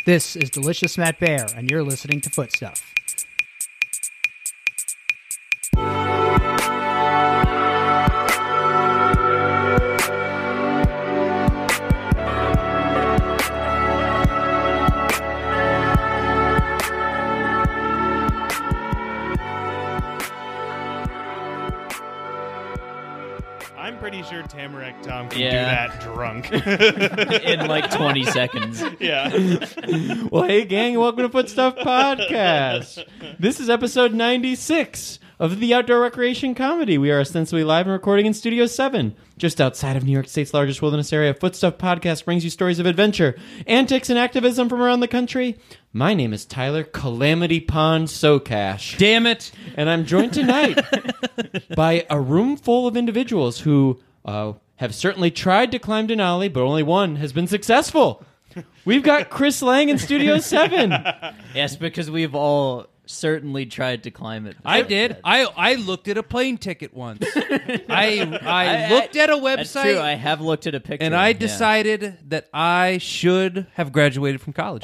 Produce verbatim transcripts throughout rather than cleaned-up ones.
This is Delicious Matt Bear, and you're listening to Footstuff. I'm pretty sure Tamarack Tom can Yeah. do that drunk. in like twenty seconds. Yeah. Well, hey, gang, welcome to Footstuff Podcast. This is episode ninety-six of the Outdoor Recreation Comedy. We are ostensibly live and recording in Studio seven, just outside of New York State's largest wilderness area. Footstuff Podcast brings you stories of adventure, antics, and activism from around the country. My name is Tyler Calamity Pond Socash. Damn it. And I'm joined tonight by a room full of individuals who uh, have certainly tried to climb Denali, but only one has been successful. We've got Chris Lang in Studio seven. Yes, because we've all certainly tried to climb it. I did. I I looked at a plane ticket once. I I looked at a website. That's true. I have looked at a picture. and I yeah. decided that I should have graduated from college.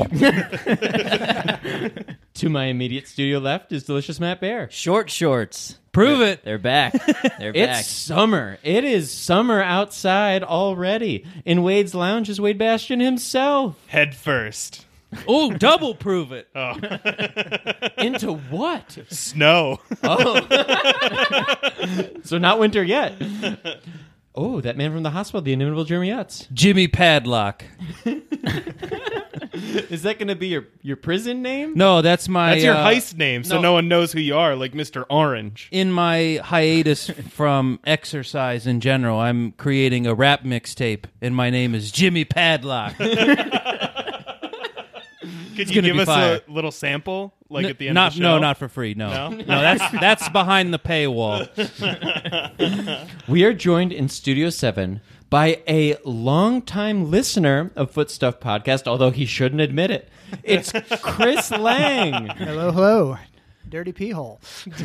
To my immediate studio left is Delicious Matt Bear. Short shorts. Prove it. They're back. They're It's back. summer. It is summer outside already. In Wade's lounge is Wade Bastian himself. Head first. Oh, double prove it. Oh. Into what? Snow. So not winter yet. Oh, that man from the hospital, the inimitable Jeremy Utz. Jimmy Padlock. Is that going to be your, your prison name? No, that's my That's your uh, heist name, so no. no one knows who you are, like Mister Orange. In my hiatus from exercise in general, I'm creating a rap mixtape, and my name is Jimmy Padlock. Could you gonna give be us fire. a little sample, like N- at the end not, of the show? No, not for free. No, No? no, that's that's behind the paywall. We are joined in Studio seven by a longtime listener of Footstuff Podcast, although he shouldn't admit it. It's Chris Lang. Hello, hello. Dirty pee hole.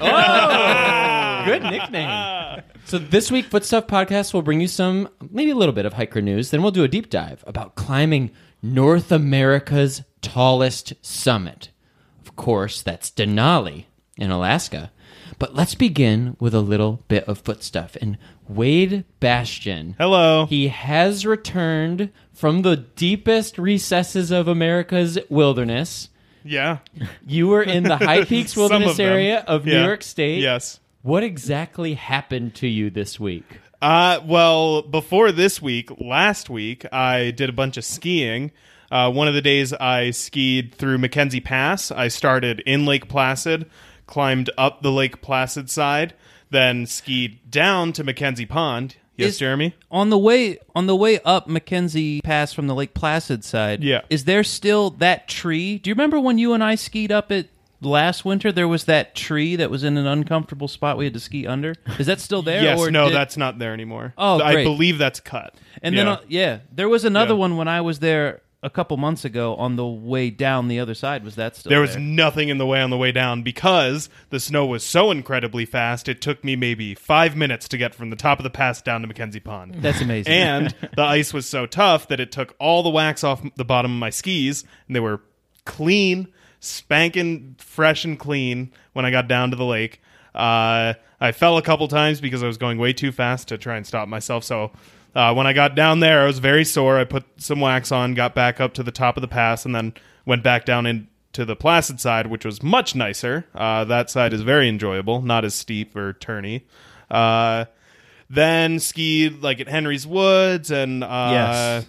Oh, good nickname. So this week, Footstuff Podcast will bring you some, maybe a little bit of hiker news. Then we'll do a deep dive about climbing North America's tallest summit. Of course, that's Denali in Alaska. But let's begin with a little bit of footstuff. And Wade Bastian. Hello. He has returned from the deepest recesses of America's wilderness. Yeah. You were in the High Peaks Some Wilderness of them. area of New Yeah. York State. Yes. What exactly happened to you this week? Uh, well, before this week, last week, I did a bunch of skiing. Uh, one of the days I skied through Mackenzie Pass. I started in Lake Placid, climbed up the Lake Placid side, then skied down to Mackenzie Pond. Yes, Is- Jeremy? On the way on the way up Mackenzie Pass from the Lake Placid side, Yeah. is there still that tree? Do you remember when you and I skied up it last winter? There was that tree that was in an uncomfortable spot we had to ski under. Is that still there? Yes, or no, did- that's not there anymore. Oh, I great. believe that's cut. And yeah. then uh, yeah, there was another Yeah. one when I was there a couple months ago on the way down the other side. Was that still There was there? nothing in the way on the way down because the snow was so incredibly fast, it took me maybe five minutes to get from the top of the pass down to Mackenzie Pond. That's amazing. And the ice was so tough that it took all the wax off the bottom of my skis, and they were clean, spanking fresh and clean when I got down to the lake. Uh, I fell a couple times because I was going way too fast to try and stop myself, so... Uh, when I got down there, I was very sore. I put some wax on, got back up to the top of the pass, and then went back down into the Placid side, which was much nicer. Uh, that side is very enjoyable, not as steep or turny. Uh, then skied like at Henry's Woods and uh, Yes.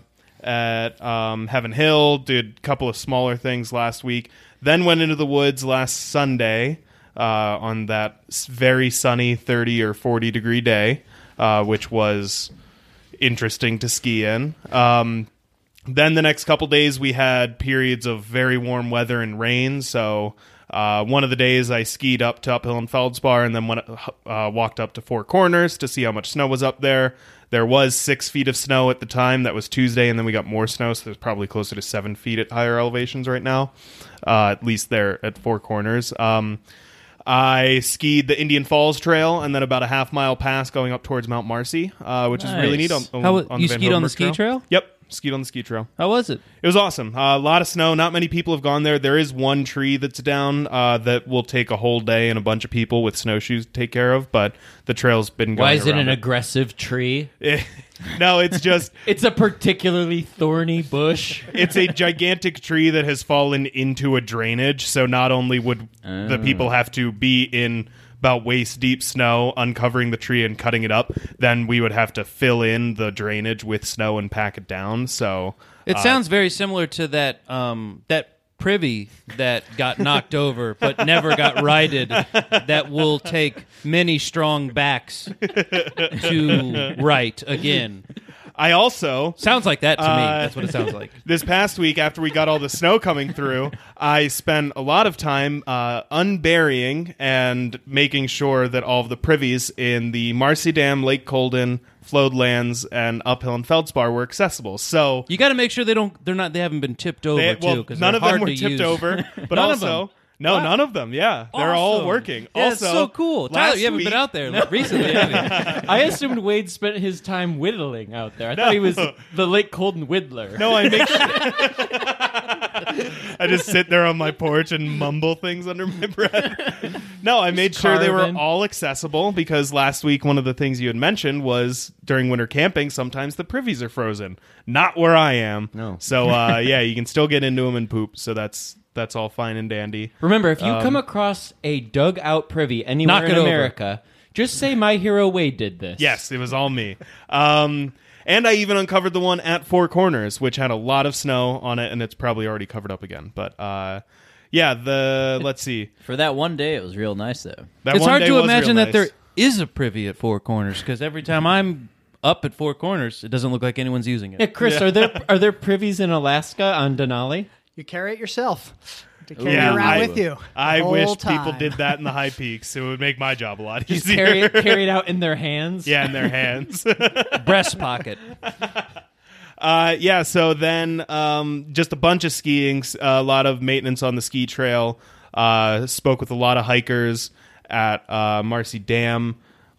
at um, Heaven Hill. Did a couple of smaller things last week. Then went into the woods last Sunday uh, on that s- very sunny thirty or forty degree day, uh, which was... interesting to ski in. Um, then the next couple days we had periods of very warm weather and rain. So uh, one of the days I skied up to Uphill and Feldspar and then went, uh, walked up to Four Corners to see how much snow was up there. There was six feet of snow at the time. That was Tuesday, and then we got more snow, so there's probably closer to seven feet at higher elevations right now, uh, at least there at Four Corners. Um, I skied the Indian Falls Trail and then about a half mile pass going up towards Mount Marcy, uh, which is really neat. On, on, How on you the Van skied on the Hodenberg ski trail? Yep. skied on the ski trail. How was it? It was awesome. Uh, a lot of snow. Not many people have gone there. There is one tree that's down uh, that will take a whole day and a bunch of people with snowshoes to take care of, but the trail's been going Why is it around an aggressive tree? No, it's just... It's a particularly thorny bush. It's a gigantic tree that has fallen into a drainage, so not only would the people have to be in about waist-deep snow, uncovering the tree and cutting it up, then we would have to fill in the drainage with snow and pack it down, so... It uh, sounds very similar to that um, that privy that got knocked over but never got righted. That will take many strong backs to right again. I also... Sounds like that to me. Uh, That's what it sounds like. This past week, after we got all the snow coming through, I spent a lot of time uh, unburying and making sure that all of the privies in the Marcy Dam, Lake Colden, Floodlands, and Uphill and Feldspar were accessible. So You got to make sure they don't. They're not. They haven't been tipped over they, well, too. Because none of them hard were to tipped use. over, but None of also them? no, Wow. none of them. Yeah, they're all Awesome. working. Yeah, also, it's so cool. Tyler, last you haven't week- been out there recently, have you? I assumed Wade spent his time whittling out there. I thought he was the Lake Colden whittler. No, I make sure. I just sit there on my porch and mumble things under my breath. No, I made sure they were carving. all accessible because last week one of the things you had mentioned was during winter camping, sometimes the privies are frozen. Not where I am. No. So, uh, yeah, you can still get into them and poop. So that's that's all fine and dandy. Remember, if you Um, come across a dug-out privy anywhere Knock in it over. America, just say My Hero Wade did this. Yes, it was all me. Um, and I even uncovered the one at Four Corners, which had a lot of snow on it, and it's probably already covered up again. But uh, yeah, the let's see. For that one day, it was real nice, though. That It's one hard day to was imagine real that there nice. is a privy at Four Corners because every time I'm up at Four Corners, it doesn't look like anyone's using Yeah, it. Chris, are there are there privies in Alaska on Denali? You carry it yourself to carry Yeah, it around I- with you. I the wish whole people time. did that in the high peaks. It would make my job a lot Just easier. carry it carried out in their hands? Yeah, in their hands. Breast pocket. uh, yeah, so then um, just a bunch of skiing, s- a lot of maintenance on the ski trail. Uh, spoke with a lot of hikers at uh, Marcy Dam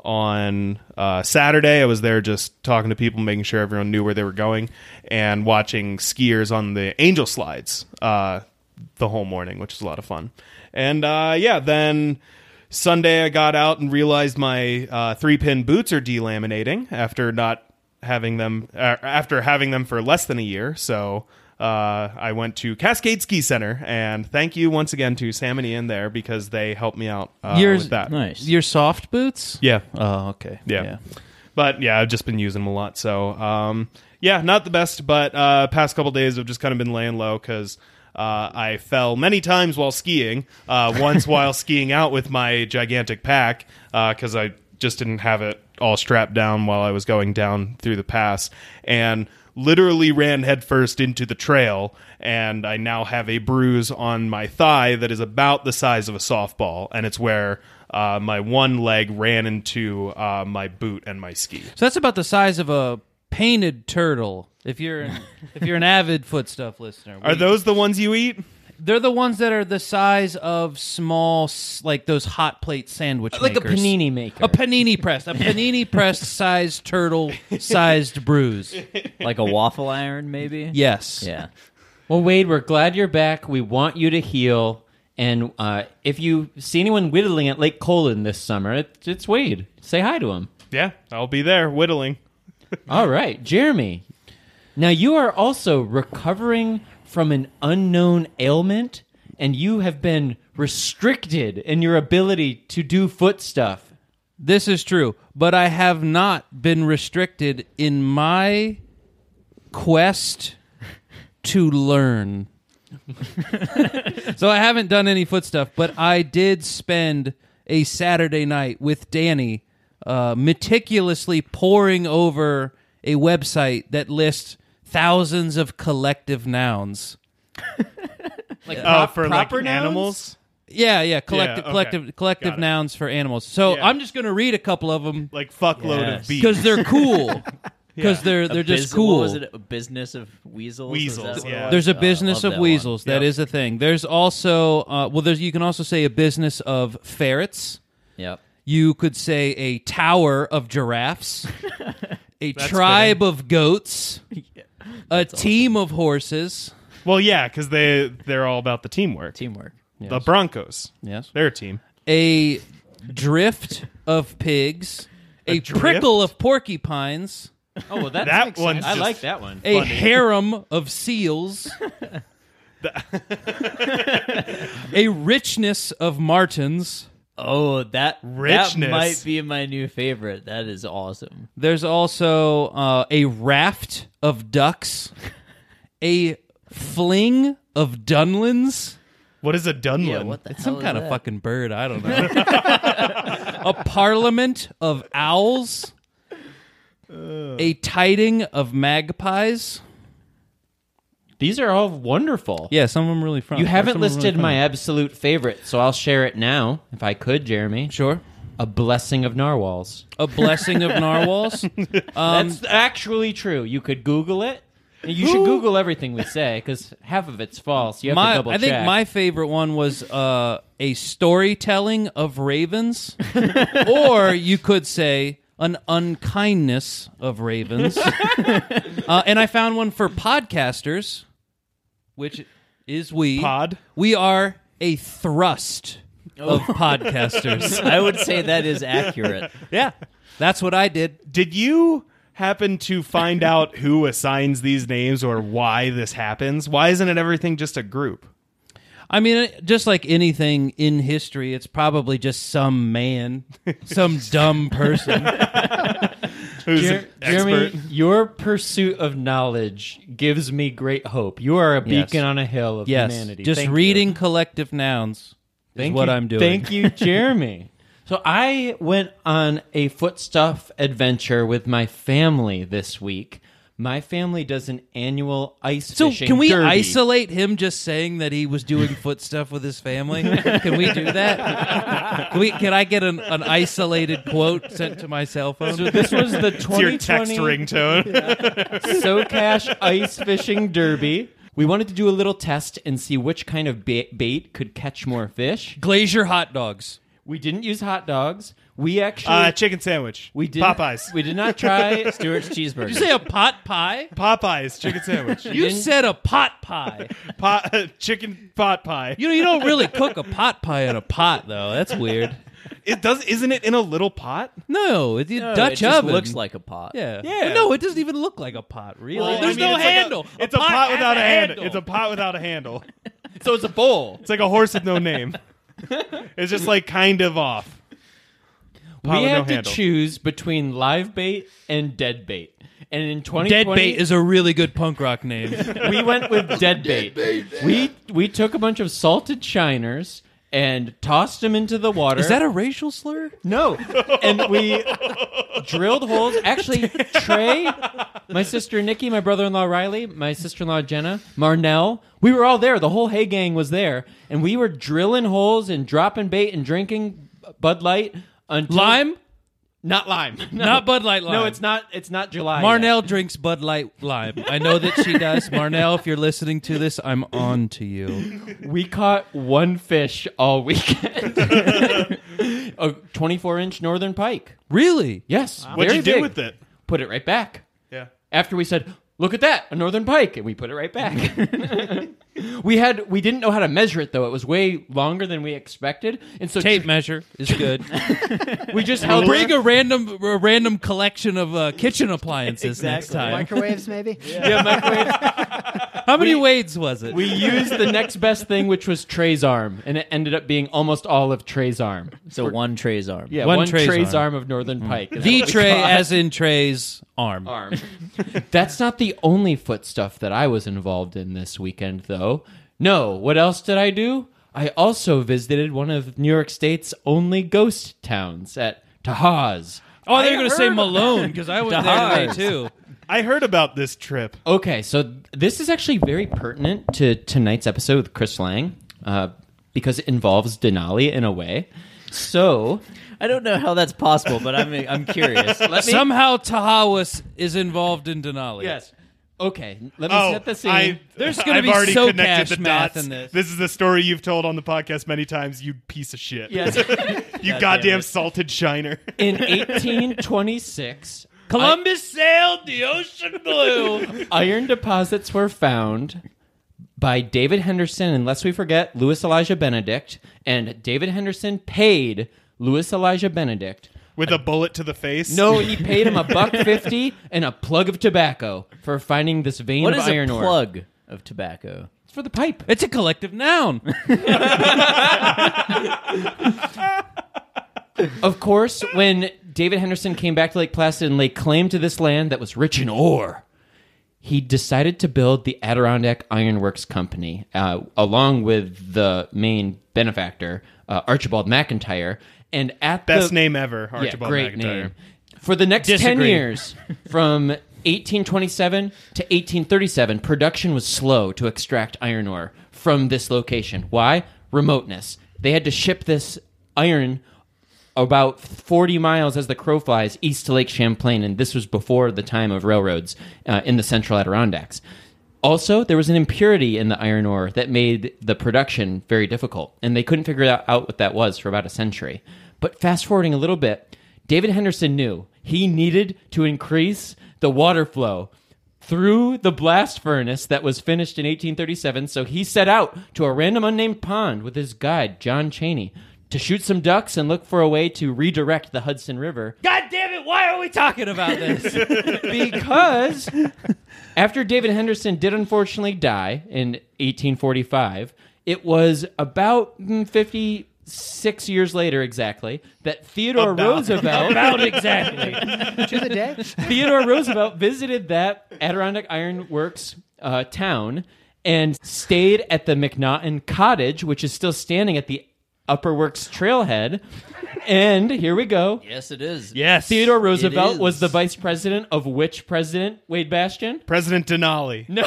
on uh, Saturday. I was there just talking to people, making sure everyone knew where they were going, and watching skiers on the angel slides uh, the whole morning, which is a lot of fun. And uh, yeah, then Sunday I got out and realized my uh, three-pin boots are delaminating after not having them uh, after having them for less than a year. So uh, I went to Cascade Ski Center, and thank you once again to Sam and Ian there because they helped me out uh, Yours- with that. Nice. Your soft boots? Yeah. Oh, okay. Yeah. But yeah, I've just been using them a lot. So um, yeah, not the best, but uh, past couple days I've just kind of been laying low because uh, I fell many times while skiing. Uh, once while skiing out with my gigantic pack because I just didn't have it all strapped down while I was going down through the pass, and literally ran headfirst into the trail, and I now have a bruise on my thigh that is about the size of a softball, and it's where uh, my one leg ran into uh, my boot and my ski. So that's about the size of a painted turtle. If you're an, if you're an avid foot stuff listener, Are We- those the ones you eat? They're the ones that are the size of small, s- like those hot plate sandwich Like makers. a panini maker. A panini press, a panini press sized turtle sized bruise. Like a waffle iron, maybe? Yes. Yeah. Well, Wade, we're glad you're back. We want you to heal. And uh, if you see anyone whittling at Lake Colin this summer, it, it's Wade. Say hi to him. Yeah, I'll be there whittling. All right, Jeremy. Now, you are also recovering from an unknown ailment, and you have been restricted in your ability to do foot stuff. This is true, but I have not been restricted in my quest to learn. So I haven't done any foot stuff, but I did spend a Saturday night with Danny uh, meticulously poring over a website that lists thousands of collective nouns. Like Oh, prop- for like proper nouns? animals? Yeah, yeah, collective, Yeah, okay. collective, collective Got it. nouns for animals. So Yeah. I'm just going to read a couple of them Like fuckload Yes. of beef. because they're cool. Because Yeah. they're A they're just bus- cool. What was it? A business of weasels? Weasels, Is that what it yeah. was? There's a Oh, I business love of that one. weasels. That Yep. is a thing. There's also uh, well, there's you can also say a business of ferrets. Yep. You could say a tower of giraffes. A That's tribe of goats. a team of horses. Well, yeah, because they they're all about the teamwork. Teamwork. The Broncos, Yes. they're a team. A drift of pigs. A, drift? prickle of porcupines. Oh, well, that, That makes one's sense. I just- like that one. A Funny. harem of seals. A richness of martins. Oh, that Richness. that might be my new favorite. That is awesome. There's also uh, a raft of ducks. A fling of dunlins. What is a Dunlin? Yeah, what the It's hell some is kind of that? fucking bird. I don't know. A parliament of owls. A tiding of magpies. These are all wonderful. Yeah, some of them really fun. You haven't some of them listed really my fun. absolute favorite, so I'll share it now, if I could, Jeremy. Sure. A blessing of narwhals. A blessing of narwhals. Um, That's actually true. You could Google it. You should Google everything we say, because half of it's false. You have my, to double I think check. my favorite one was uh, a storytelling of ravens, or you could say an unkindness of ravens. uh, and I found one for podcasters, which is we. Pod? We are a thrust of podcasters. I would say that is accurate. Yeah, that's what I did. Did you happen to find out who assigns these names or why this happens? Why isn't it everything just a group? I mean, just like anything in history, it's probably just some man, some dumb person. Who's Jer- an expert? Jeremy, your pursuit of knowledge gives me great hope. You are a Yes. beacon on a hill of Yes, humanity. just Thank you. reading collective nouns is Thank what you. I'm doing. Thank you, Jeremy. So I went on a footstuff adventure with my family this week. My family does an annual ice So fishing can we derby. isolate him just saying that he was doing foot stuff with his family? Can we do that? Can, we, can I get an, an isolated quote sent to my cell phone? So this was the It's your text twenty twenty ringtone. SoCash Ice Fishing Derby. We wanted to do a little test and see which kind of ba- bait could catch more fish. Glacier hot dogs. We didn't use hot dogs. We actually Uh, chicken sandwich. we did Popeyes. We did not try. Stewart's cheeseburger. Did you say a pot pie? Popeyes chicken sandwich. You said a pot pie. pot, chicken pot pie. You know, you don't really cook a pot pie in a pot, though. That's weird. It does. Isn't it in a little pot? No, it's a No, Dutch it just oven. looks like a pot. Yeah. Yeah. No, it doesn't even look like a pot, really. Well, There's I mean, no it's like a- handle. it's a pot, has without a, handle. handle. It's a pot without a handle. So it's a bowl. It's like a horse with no name. It's just like kind of off. Pot We with no had to handle. choose between live bait and dead bait. And in twenty Dead twenty, bait is a really good punk rock name. we went with dead bait. We we took a bunch of salted shiners and tossed them into the water. Is that a racial slur? No. And we drilled holes. Actually, Trey, my sister Nikki, my brother-in-law Riley, my sister-in-law Jenna, Marnell, we were all there. The whole Hay gang was there. And we were drilling holes and dropping bait and drinking Bud Light until... Lime? Not lime. No. Not Bud Light lime. No, it's not It's not July yet. Marnell drinks Bud Light lime. I know that she does. Marnell, if you're listening to this, I'm on to you. We caught one fish all weekend. A twenty-four inch northern pike. Really? Yes. What'd very you do big. with it? Put it right back. Yeah. After we said, look at that, a northern pike, and we put it right back. we had we didn't know how to measure it though. It was way longer than we expected. And so Tape measure is good. we just held Bring a random a random collection of uh, kitchen appliances next time. Microwaves, maybe? yeah, microwave. How many We- wades was it? We used the next best thing, which was Trey's arm, and it ended up being almost all of Trey's arm. So one Trey's arm. Yeah, One one, Trey's Trey's, arm. arm. of northern pike. is the what we tray, caught. as in Trey's arm. arm. That's not the only foot stuff that I was involved in this weekend, though. No, what else did I do? I also visited one of New York State's only ghost towns at Tahaz. Oh, they're I going to say heard- Malone because I went there today Tahaz. too. I heard about this trip. Okay, so this is actually very pertinent to tonight's episode with Chris Lang uh, because it involves Denali in a way. So, I don't know how that's possible, but I'm I'm curious. Let me. Somehow Tahawas is involved in Denali. yes. Okay, let me Oh, set the scene. I, There's gonna I've be already so connected cash the math dots. in this. This is a story you've told on the podcast many times. You piece of shit. Yes. You God goddamn damn it. salted shiner. In eighteen twenty-six, Columbus sailed the ocean blue. Iron deposits were found by David Henderson, and lest we forget, Louis Elijah Benedict. And David Henderson paid Louis Elijah Benedict. With a bullet to the face? No, he paid him a buck fifty and a plug of tobacco for finding this vein What of is iron a ore. plug of tobacco? It's for the pipe. It's a collective noun. Of course, when David Henderson came back to Lake Placid and laid claim to this land that was rich in ore, he decided to build the Adirondack Iron Works Company, uh, along with the main benefactor, uh, Archibald McIntyre. And at Best the, name ever, Archibald yeah, great McIntyre. name. For the next ten Disagree. years, from eighteen twenty-seven to eighteen thirty-seven, production was slow to extract iron ore from this location. Why? Remoteness. They had to ship this iron about forty miles as the crow flies east to Lake Champlain, and this was before the time of railroads uh, in the central Adirondacks. Also, there was an impurity in the iron ore that made the production very difficult, and they couldn't figure out out what that was for about a century. But fast forwarding a little bit, David Henderson knew he needed to increase the water flow through the blast furnace that was finished in eighteen thirty-seven, so he set out to a random unnamed pond with his guide, John Cheney, to shoot some ducks and look for a way to redirect the Hudson River. God damn it! Why are we talking about this? Because after David Henderson did unfortunately die in eighteen forty-five, it was about mm, fifty-six years later exactly that Theodore About. Roosevelt About exactly. To the day. Theodore Roosevelt visited that Adirondack Iron Works uh, town and stayed at the McNaughton Cottage, which is still standing at the Upper Works trailhead. And here we go. Yes, it is. Yes. Theodore Roosevelt is. was the vice president of which president, Wade Bastian? President Denali. No,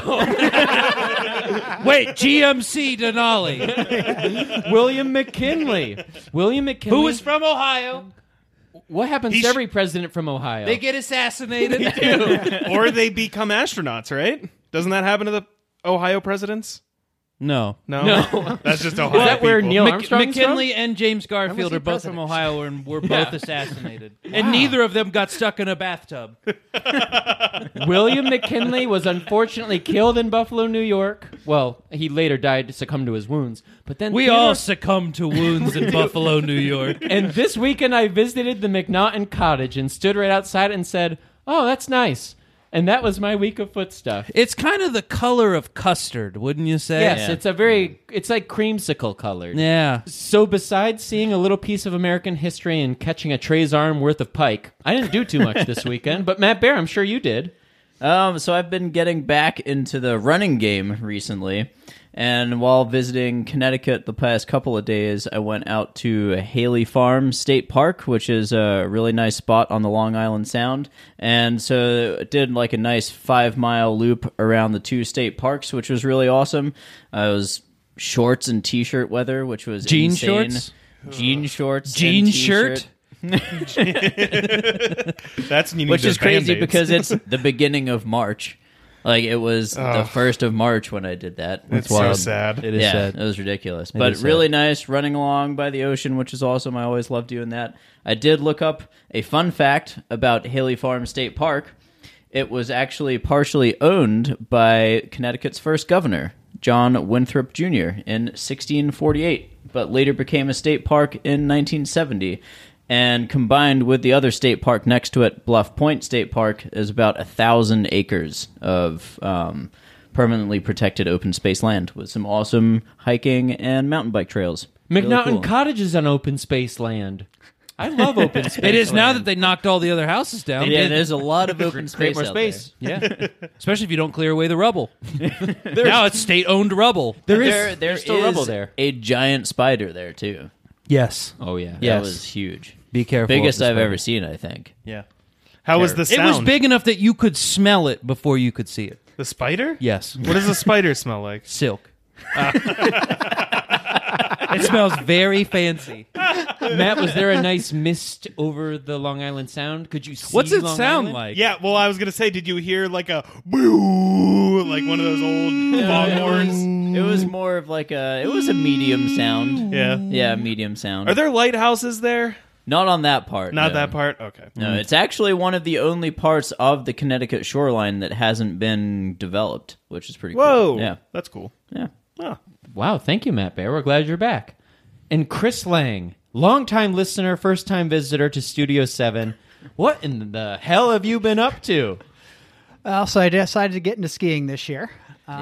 Wait, G M C Denali, William McKinley. William McKinley. who was from Ohio. What happens He to sh- every president from Ohio? They get assassinated. Or they become astronauts, right? Doesn't that happen to the Ohio presidents? No. No? No. That's just Ohio Is that where people. Neil Mc- Armstrong's McKinley and James Garfield he are both from president? Ohio and were both assassinated. And neither of them got stuck in a bathtub. from? William McKinley was unfortunately killed in Buffalo, New York. Well, he later died to succumb to his wounds. But then We Theodore- all succumbed to wounds in Buffalo, New York. And this weekend I visited the McNaughton Cottage and stood right outside and said, "Oh, that's nice." And that was my week of foot stuff. It's kind of the color of custard, wouldn't you say? Yes, Yeah. it's a very, it's like creamsicle colored. Yeah. So besides seeing a little piece of American history and catching a Trey's arm worth of pike, I didn't do too much this weekend. But Matt Bear, I'm sure you did. Um, so I've been getting back into the running game recently, and while visiting Connecticut the past couple of days, I went out to Haley Farm State Park, which is a really nice spot on the Long Island Sound, and so I did like a nice five mile loop around the two state parks, which was really awesome. Uh, it was shorts and t-shirt weather, which was Jean insane. shorts? Jean shorts, Jean and shirt? t-shirt. That's you need Which those is crazy Band-Aids. because it's the beginning of March. Like, it was the Ugh. first of March when I did that. It's so sad. It is yeah, sad. it was ridiculous. but is really nice, running along by the ocean, which is awesome. I always love doing that. I did look up a fun fact about Haley Farm State Park. It was actually partially owned by Connecticut's first governor, John Winthrop Junior in sixteen forty-eight, but later became a state park in nineteen seventy. And combined with the other state park next to it, Bluff Point State Park, is about a thousand acres of um, permanently protected open space land with some awesome hiking and mountain bike trails. Really McNaughton cool. Cottage is on open space land. I love open space. It is now land. that they knocked all the other houses down. Yeah, there's a lot of open Create space more out space. Yeah. Especially if you don't clear away the rubble. Now it's state-owned rubble. There is there. There there's still is rubble there. a giant spider there too. Yes. Oh yeah. That Yes. was huge. Be careful. Biggest of the I've spider. ever seen, I think. Yeah. How was the It sound? was big enough that you could smell it before you could see it. The spider? Yes. What does a spider smell like? Silk. It smells very fancy. Matt, was there a nice mist over the Long Island Sound? Could you see What's it Long sound Island? like? Yeah, well, I was gonna say, did you hear like a boo, like one of those old foghorns? It was more of like a. It was a medium sound. Yeah. Yeah, medium sound. Are there lighthouses there? Not on that part. Not no. that part? Okay. No, it's actually one of the only parts of the Connecticut shoreline that hasn't been developed, which is pretty Whoa. cool. Yeah. That's cool. Yeah. Oh. Wow, thank you, Matt Bear. We're glad you're back. And Chris Lang, longtime listener, first-time visitor to Studio seven. What in the hell have you been up to? Uh, so I decided to get into skiing this year. Uh,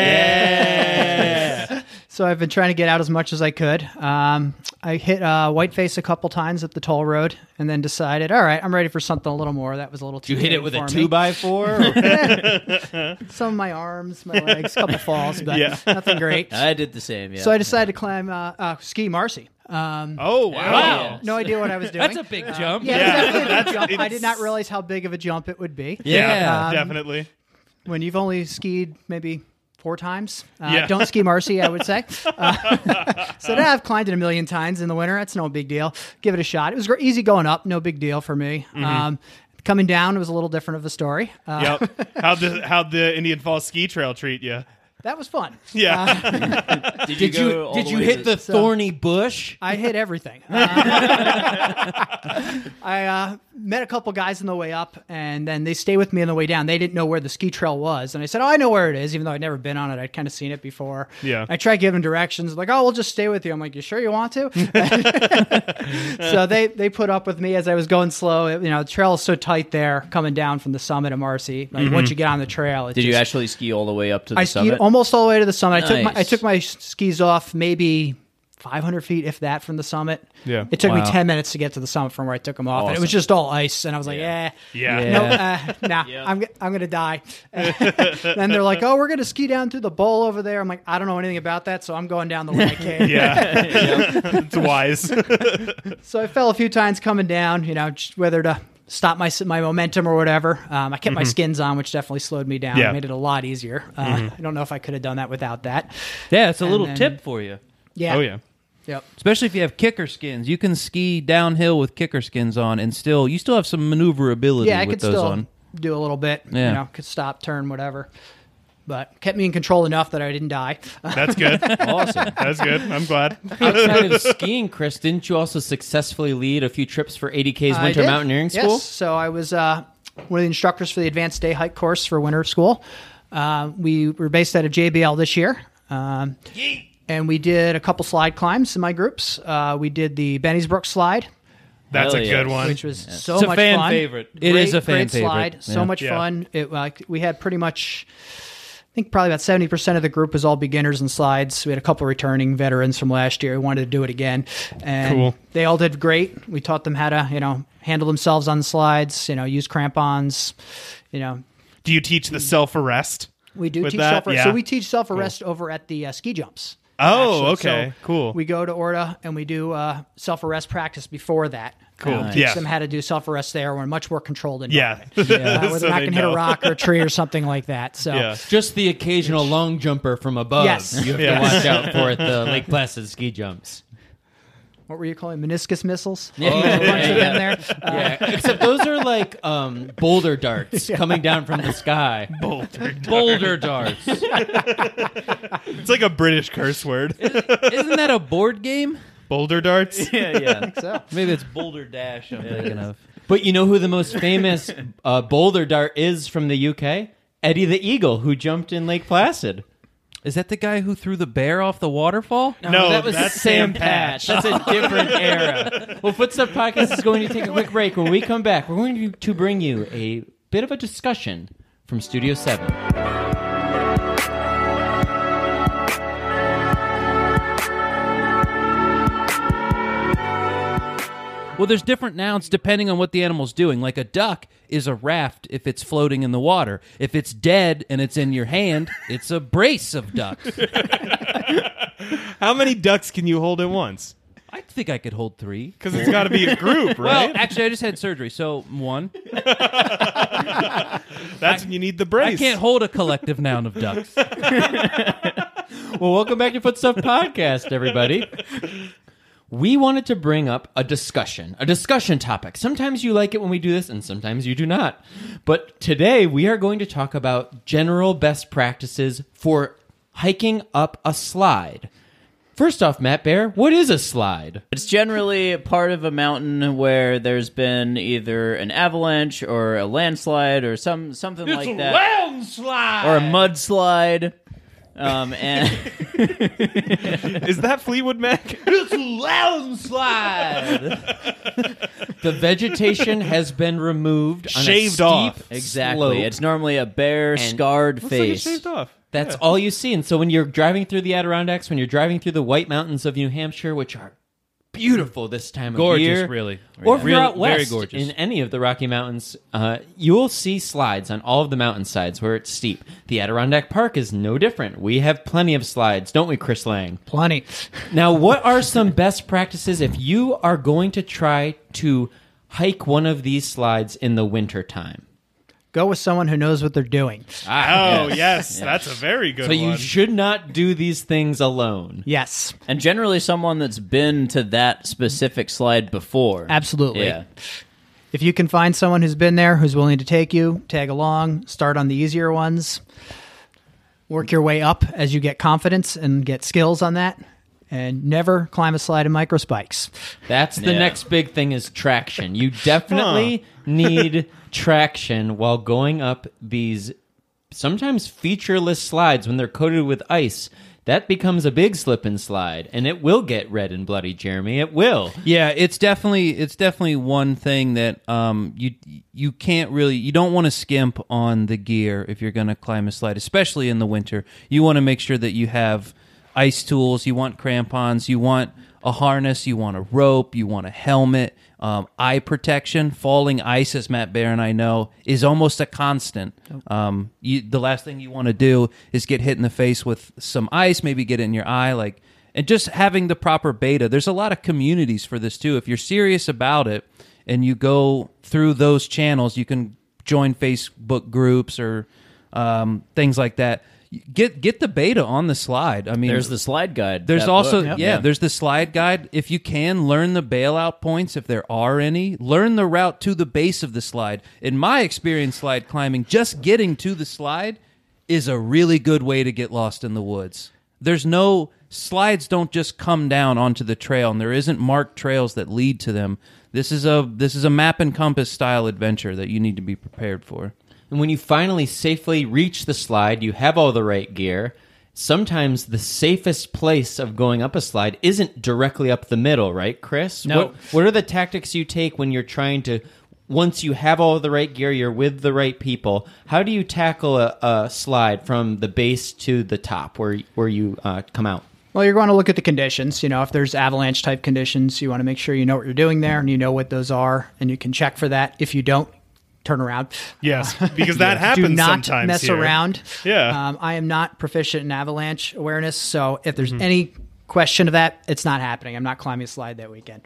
Yeah. So I've been trying to get out as much as I could. Um, I hit uh, Whiteface a couple times at the toll road, and then decided, all right, I'm ready for something a little more. That was a little too. Did you hit it big with for a me. two by four? Or- Some of my arms, my legs, a couple falls, but Yeah. nothing great. I did the same, yeah. So I decided to climb uh, uh, ski Marcy. Um, Oh, wow. Wow. no idea what I was doing. That's a big jump. yeah, Yeah, it was definitely a big that's- jump. I it's- did not realize how big of a jump it would be. Yeah, Um, definitely. When you've only skied maybe four times, uh, Yeah. don't ski Marcy, I would say. Uh, so now I've climbed it a million times in the winter. That's no big deal. Give it a shot. It was gr- easy going up, no big deal for me. Mm-hmm. Um, coming down was a little different of a story. Uh, Yep. How'd the, how'd the Indian Falls Ski Trail treat you? That was fun. Yeah. did did go you all did the you way hit to- the thorny bush? I hit everything. Uh, I uh, met a couple guys on the way up, and then they stayed with me on the way down. They didn't know where the ski trail was, and I said, "Oh, I know where it is," even though I'd never been on it. I'd kind of seen it before. Yeah. I tried giving directions, like, "Oh, we'll just stay with you." I'm like, "You sure you want to?" So they they put up with me as I was going slow. It- you know, the trail is so tight there, coming down from the summit of Marcy. Like once you get on the trail, it Did you just- actually ski all the way up to the I summit? skied almost all the way to the summit. I took my I Nice. took my skis off maybe five hundred feet, if that, from the summit. Yeah. It took me Wow. ten minutes to get to the summit from where I took them off, and it was Awesome. just all ice. And I was like, Yeah. yeah, Yeah. no, uh, nah, Yeah. I'm g- I'm gonna die. Then they're like, oh, we're gonna ski down through the bowl over there. I'm like, I don't know anything about that, so I'm going down the way I came. Yeah. It's wise. So I fell a few times coming down. You know, just whether to stop my my momentum or whatever. Um, I kept my skins on, which definitely slowed me down. Yeah. Made it a lot easier. Uh, I don't know if I could have done that without that. Yeah, it's a And little then- tip for you. Yeah. Oh, yeah. Yep. Especially if you have kicker skins, you can ski downhill with kicker skins on, and still you still have some maneuverability Yeah, I with could those still on. do a little bit. Yeah. You know, could stop, turn, whatever. But kept me in control enough that I didn't die. That's good. Awesome. That's good. I'm glad. Outside of skiing, Chris, didn't you also successfully lead a few trips for eighty K's I winter did. mountaineering school? Yes. So I was uh, one of the instructors for the advanced day hike course for winter school. Uh, we were based out of J B L this year. Um, and we did a couple slide climbs in my groups. Uh, we did the Benny's Brook slide, That's Hell a yes. good one. which was so It's a much fan fun. favorite. It Great- is a fan great favorite. slide. So Yeah. much Yeah. fun. It like we had pretty much. I think probably about seventy percent of the group was all beginners and slides. We had a couple returning veterans from last year who wanted to do it again. And Cool. they all did great. We taught them how to, you know, handle themselves on the slides, you know, use crampons, you know. Do you teach the self arrest? We do With teach that? self arrest. Yeah. So we teach self arrest over at the uh, ski jumps. Oh, actually. okay. So Cool. We go to Orta and we do uh, self arrest practice before that. Cool. Uh, teach Yeah. them how to do self arrest there. We're in a much more controlled Yeah. environment. Uh, where So they're not they going to hit a know. rock or a tree or something like that. So Yeah. Just the occasional long jumper from above. Yes. You have Yeah. to watch out for at the Lake Placid ski jumps. what were you calling meniscus missiles? Yeah, A yeah, bunch of yeah. them there. Uh, Yeah, except those are like um, boulder darts coming down from the sky. Boulder. Boulder darts. It's like a British curse word. Isn't that a board game? Boulder darts. yeah, yeah. so Maybe it's Boulder Dash I'm thinking of. But you know who the most famous uh, boulder dart is from the U K? Eddie the Eagle, who jumped in Lake Placid. Is that the guy who threw the bear off the waterfall? No, that was that's Sam Sam Patch. Patch. That's a different era. Well, Footstep Podcast is going to take a quick break. When we come back, we're going to bring you a bit of a discussion from Studio seven. Well, there's different nouns depending on what the animal's doing. Like a duck is a raft if it's floating in the water. If it's dead and it's in your hand, it's a brace of ducks. How many ducks can you hold at once? I think I could hold three. Because it's got to be a group, Well, right? actually, I just had surgery, so one. That's when you need the brace. I can't hold a collective noun of ducks. Well, welcome back to Footstuff Podcast, everybody. We wanted to bring up a discussion, a discussion topic. Sometimes you like it when we do this, and sometimes you do not. But today we are going to talk about general best practices for hiking up a slide. First off, Matt Bear, what is a slide? It's generally part of a mountain where there's been either an avalanche or a landslide or some something like that, landslide or a mudslide. Um, and Is that Fleetwood Mac? it's a landslide. The vegetation has been removed, on Shaved a steep off. exactly, slope. it's normally a bare, scarred Looks like it's face. shaved off. That's all you see. And so when you're driving through the Adirondacks, when you're driving through the White Mountains of New Hampshire, which are beautiful this time of Gorgeous, year, really. or if Real- you're out very west gorgeous. in any of the Rocky Mountains, uh, you'll see slides on all of the mountainsides where it's steep. The Adirondack Park is no different. We have plenty of slides, don't we, Chris Lang? Plenty. Now, what are some best practices if you are going to try to hike one of these slides in the wintertime? Go with someone who knows what they're doing. Oh, yes. That's a very good So you one. should not do these things alone. Yes, And generally someone that's been to that specific slide before. absolutely. Yeah. If you can find someone who's been there, who's willing to take you, tag along, start on the easier ones, work your way up as you get confidence and get skills on that, and never climb a slide in micro spikes. That's the Yeah. next big thing is traction. You definitely need traction while going up these sometimes featureless slides when they're coated with ice. That becomes a big slip and slide, and it will get red and bloody, Jeremy. It will. Yeah, it's definitely it's definitely one thing that um you you can't really you don't want to skimp on the gear if you're going to climb a slide, especially in the winter. You want to make sure that you have ice tools, you want crampons, you want a harness, you want a rope, you want a helmet, um, eye protection. Falling ice, as Matt Bear and I know, is almost a constant. Um, you, the last thing you want to do is get hit in the face with some ice, maybe get it in your eye, like, and just having the proper beta. There's a lot of communities for this too. If you're serious about it and you go through those channels, you can join Facebook groups or um, things like that. Get get the beta on the slide. I mean, There's the slide guide. there's that also book. yeah, there's the slide guide. If you can, learn the bailout points if there are any. Learn the route to the base of the slide. In my experience slide climbing, just getting to the slide is a really good way to get lost in the woods. There's no slides don't just come down onto the trail, and there isn't marked trails that lead to them. This is a this is a map and compass style adventure that you need to be prepared for. And when you finally safely reach the slide, you have all the right gear. Sometimes the safest place of going up a slide isn't directly up the middle, right, Chris? No. What, what are the tactics you take when you're trying to, once you have all the right gear, you're with the right people, how do you tackle a, a slide from the base to the top where, where you uh, come out? Well, you're going to look at the conditions. You know, if there's avalanche type conditions, you want to make sure you know what you're doing there and you know what those are, and you can check for that. If you don't, turn around. Yes, because that happens Do not sometimes mess here. around. Yeah. Um, I am not proficient in avalanche awareness, so if there's any question of that, it's not happening. I'm not climbing a slide that weekend.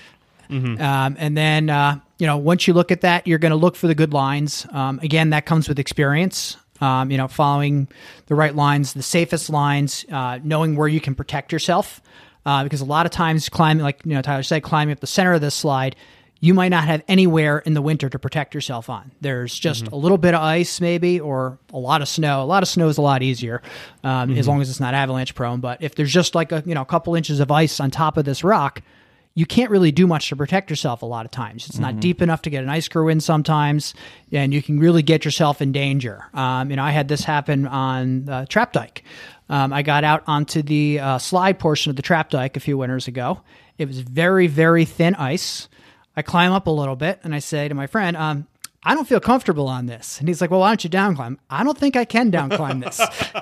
Um, and then, uh, you know, once you look at that, you're going to look for the good lines. Um, again, that comes with experience. Um, you know, following the right lines, the safest lines, uh, knowing where you can protect yourself. Uh, because a lot of times climbing, like, you know, Tyler said, climbing up the center of this slide, you might not have anywhere in the winter to protect yourself on. There's just a little bit of ice maybe, or a lot of snow. A lot of snow is a lot easier, um, as long as it's not avalanche prone. But if there's just like a, you know, a couple inches of ice on top of this rock, you can't really do much to protect yourself a lot of times. It's not deep enough to get an ice screw in sometimes, and you can really get yourself in danger. Um, you know, I had this happen on uh, Trap Dyke. Um, I got out onto the uh, slide portion of the Trap Dyke a few winters ago. It was very, very thin ice. I climb up a little bit, and I say to my friend, um, I don't feel comfortable on this. And he's like, well, why don't you down climb? I don't think I can down climb this.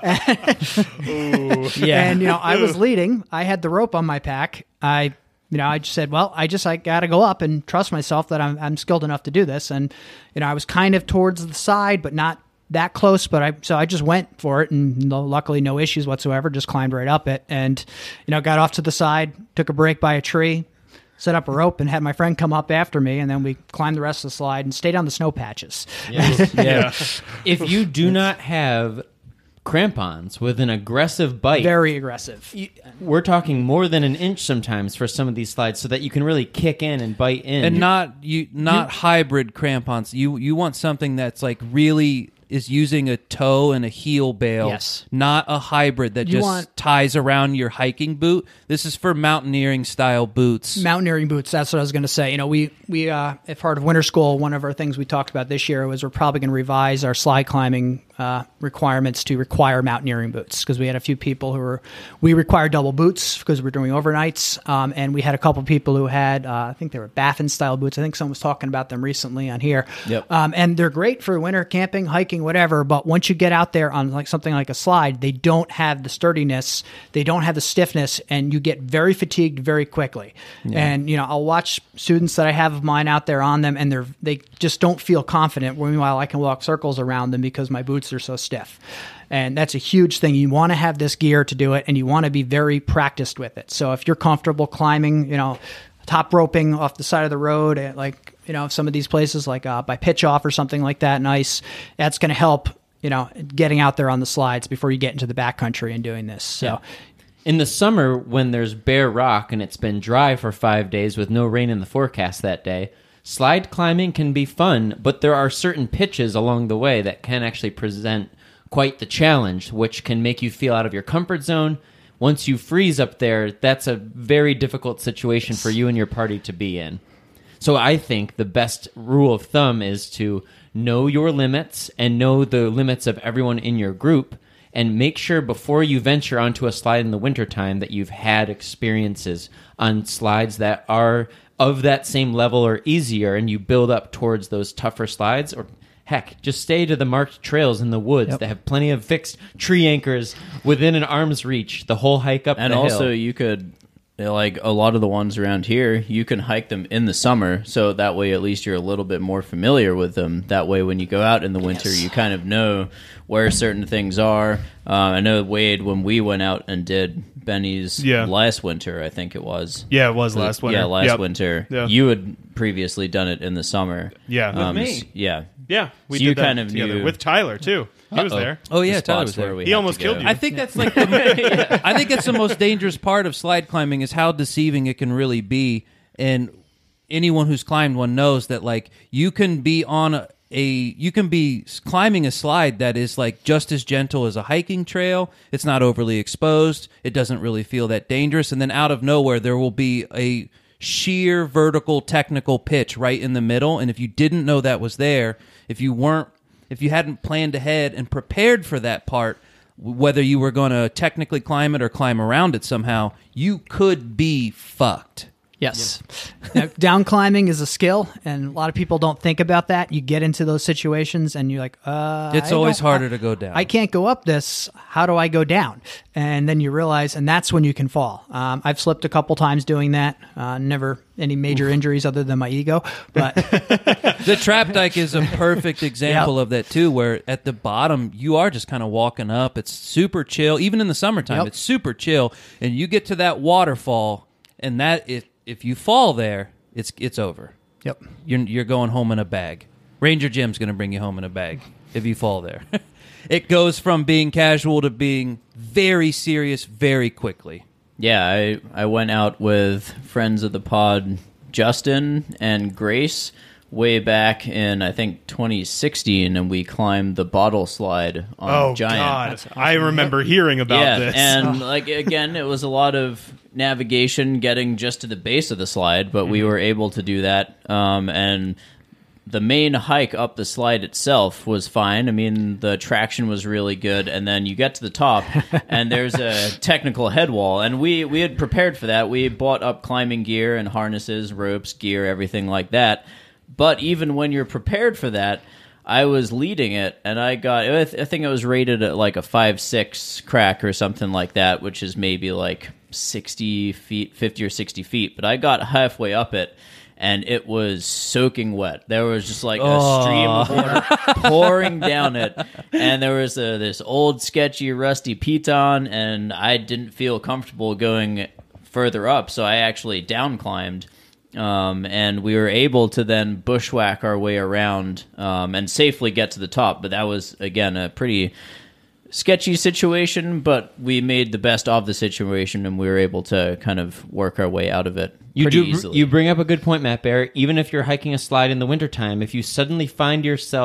Yeah. And, you know, I was leading. I had the rope on my pack. I, you know, I just said, well, I just, I got to go up and trust myself that I'm, I'm skilled enough to do this. And, you know, I was kind of towards the side, but not that close. But I, so I just went for it, and no, luckily no issues whatsoever. Just climbed right up it, and, you know, got off to the side, took a break by a tree, set up a rope, and had my friend come up after me, and then we climbed the rest of the slide and stayed on the snow patches. Yeah. If you do not have crampons with an aggressive bite, Very aggressive. you- we're talking more than an inch sometimes for some of these slides, so that you can really kick in and bite in. And not you not hybrid crampons. You you want something that's like really is using a toe and a heel bail, Yes. not a hybrid that You just want- ties around your hiking boot. This is for mountaineering style boots. Mountaineering boots. That's what I was going to say. You know, we we uh, as part of winter school, one of our things we talked about this year was we're probably going to revise our slide climbing uh, requirements to require mountaineering boots, because we had a few people who were we require double boots because we're doing overnights, um, and we had a couple people who had uh, I think they were Baffin style boots. I think someone was talking about them recently on here. Yep. Um, and they're great for winter camping, hiking, whatever. But once you get out there on like something like a slide, they don't have the sturdiness, they don't have the stiffness, and you get very fatigued very quickly. And you know, I'll watch students that I have of mine out there on them, and they're they just don't feel confident. Meanwhile, I can walk circles around them because my boots are so stiff. And that's a huge thing. You want to have this gear to do it, and you want to be very practiced with it. So if you're comfortable climbing, you know, top roping off the side of the road at like, you know, some of these places like uh, by Pitch Off or something like that, nice, that's going to help, you know, getting out there on the slides before you get into the backcountry and doing this. So. Yeah. In the summer, when there's bare rock and it's been dry for five days with no rain in the forecast that day, slide climbing can be fun, but there are certain pitches along the way that can actually present quite the challenge, which can make you feel out of your comfort zone. Once you freeze up there, that's a very difficult situation for you and your party to be in. So I think the best rule of thumb is to know your limits and know the limits of everyone in your group, and make sure before you venture onto a slide in the wintertime that you've had experiences on slides that are of that same level or easier, and you build up towards those tougher slides. Or heck, just stay to the marked trails in the woods Yep. that have plenty of fixed tree anchors within an arm's reach the whole hike up And the also, hill. you could, like a lot of the ones around here, you can hike them in the summer, so that way at least you're a little bit more familiar with them. That way, when you go out in the winter, Yes. you kind of know where certain things are. Uh, I know, Wade, when we went out and did Benny's Yeah. last winter, I think it was. Yeah, it was last winter. Yeah, last Yep. winter. Yeah. You had previously done it in the summer. Yeah. With Um, me. s- Yeah. Yeah, we So you did that kind of together knew- with Tyler too. He was Uh-oh. there. Oh yeah, The Tyler spots was there. where we He had almost to go. killed you. I think that's like the, I think that's the most dangerous part of slide climbing is how deceiving it can really be. And anyone who's climbed one knows that like you can be on a, a you can be climbing a slide that is like just as gentle as a hiking trail. It's not overly exposed. It doesn't really feel that dangerous. And then out of nowhere there will be a sheer vertical technical pitch right in the middle. And if you didn't know that was there, if you weren't if you hadn't planned ahead and prepared for that part, whether you were going to technically climb it or climb around it somehow, you could be fucked. Yes. Now, down climbing is a skill, and a lot of people don't think about that. You get into those situations, and you're like, uh, It's I always don't- harder I- to go down. I can't go up this. How do I go down? And then you realize, and that's when you can fall. Um, I've slipped a couple times doing that. Uh, never any major injuries other than my ego, but The trap dike is a perfect example of that too, where at the bottom you are just kind of walking up. It's super chill, even in the summertime. Yep. It's super chill, and you get to that waterfall, and that if if you fall there, it's it's over. yep. You're you're going home in a bag. Ranger Jim's going to bring you home in a bag if you fall there. It goes from being casual to being very serious very quickly. Yeah, I, I went out with friends of the pod, Justin and Grace, way back in, I think, twenty sixteen, and we climbed the bottle slide on Oh Giant. God, I remember hearing about yeah, this. and like again, it was a lot of navigation getting just to the base of the slide, but we were able to do that. Um, and the main hike up the slide itself was fine. I mean, the traction was really good, and then you get to the top, and there's a technical head wall, and we we had prepared for that. We bought up climbing gear and harnesses, ropes, gear, everything like that. But even when you're prepared for that, I was leading it, and I got, I th- I think it was rated at like a five six crack or something like that, which is maybe like sixty feet, fifty or sixty feet. But I got halfway up it, and it was soaking wet. There was just like a stream of water pouring down it, and there was a, this old, sketchy, rusty piton, and I didn't feel comfortable going further up, so I actually down climbed. Um, and we were able to then bushwhack our way around um, and safely get to the top. But that was, again, a pretty sketchy situation, but we made the best of the situation, and we were able to kind of work our way out of it You pretty do. easily. You bring up a good point, Matt Bear. Even if you're hiking a slide in the wintertime, if you suddenly find yourself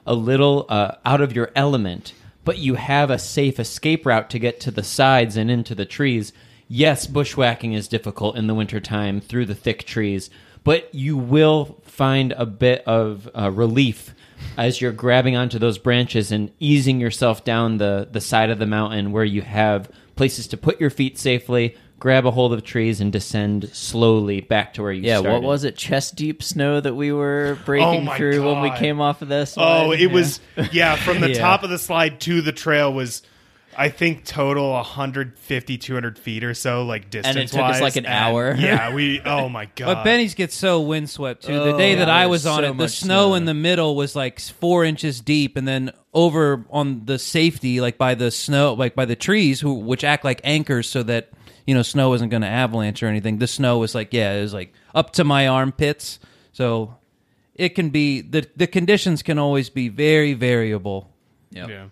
a little uh, out of your element, but you have a safe escape route to get to the sides and into the trees. Yes, bushwhacking is difficult in the wintertime through the thick trees, but you will find a bit of uh, relief as you're grabbing onto those branches and easing yourself down the, the side of the mountain where you have places to put your feet safely, grab a hold of trees, and descend slowly back to where you Yeah, started. what was it? Chest deep snow that we were Oh breaking my through when we God. came off of this. slide? Oh, it was yeah. From the Yeah. top of the slide to the trail was, I think, total one fifty, two hundred feet or so, like distance. And it took us like an hour. Yeah, we. Oh my god. But Benny's gets so windswept too. the Oh, day that yeah, I there's was on so it, the much snow, snow. in the middle was like four inches deep, and then over on the safety, like by the snow, like by the trees, who which act like anchors, so that you know snow isn't going to avalanche or anything. The snow was like yeah, it was like up to my armpits. So it can be the the conditions can always be very variable. Yep. yeah.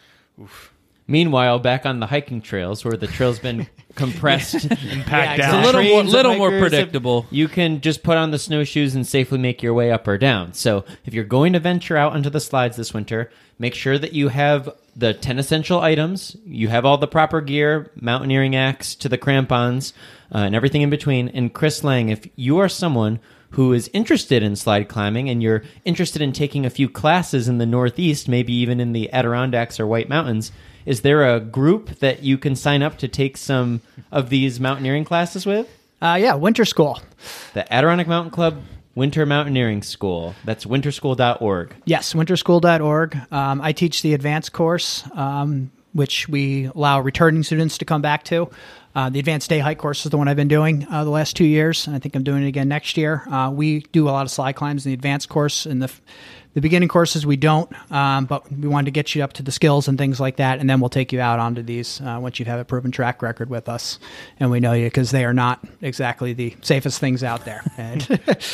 Meanwhile, back on the hiking trails where the trail's been compressed And packed It's a down. little more, trains of little more hikers have- predictable. You can just put on the snowshoes and safely make your way up or down. So if you're going to venture out onto the slides this winter, make sure that you have the ten essential items, you have all the proper gear, mountaineering axe to the crampons, uh, and everything in between. And Chris Lang, if you are someone who is interested in slide climbing and you're interested in taking a few classes in the Northeast, maybe even in the Adirondacks or White Mountains, is there a group that you can sign up to take some of these mountaineering classes with? Uh, yeah, winter school. The Adirondack Mountain Club Winter Mountaineering School. That's winterschool dot org. Yes, winterschool dot org. Um, I teach the advanced course, um, which we allow returning students to come back to. Uh, the advanced day hike course is the one I've been doing uh, the last two years, and I think I'm doing it again next year. Uh, we do a lot of slide climbs in the advanced course. In the the beginning courses, we don't, um, but we wanted to get you up to the skills and things like that, and then we'll take you out onto these uh, once you have a proven track record with us, and we know you because they are not exactly the safest things out there. And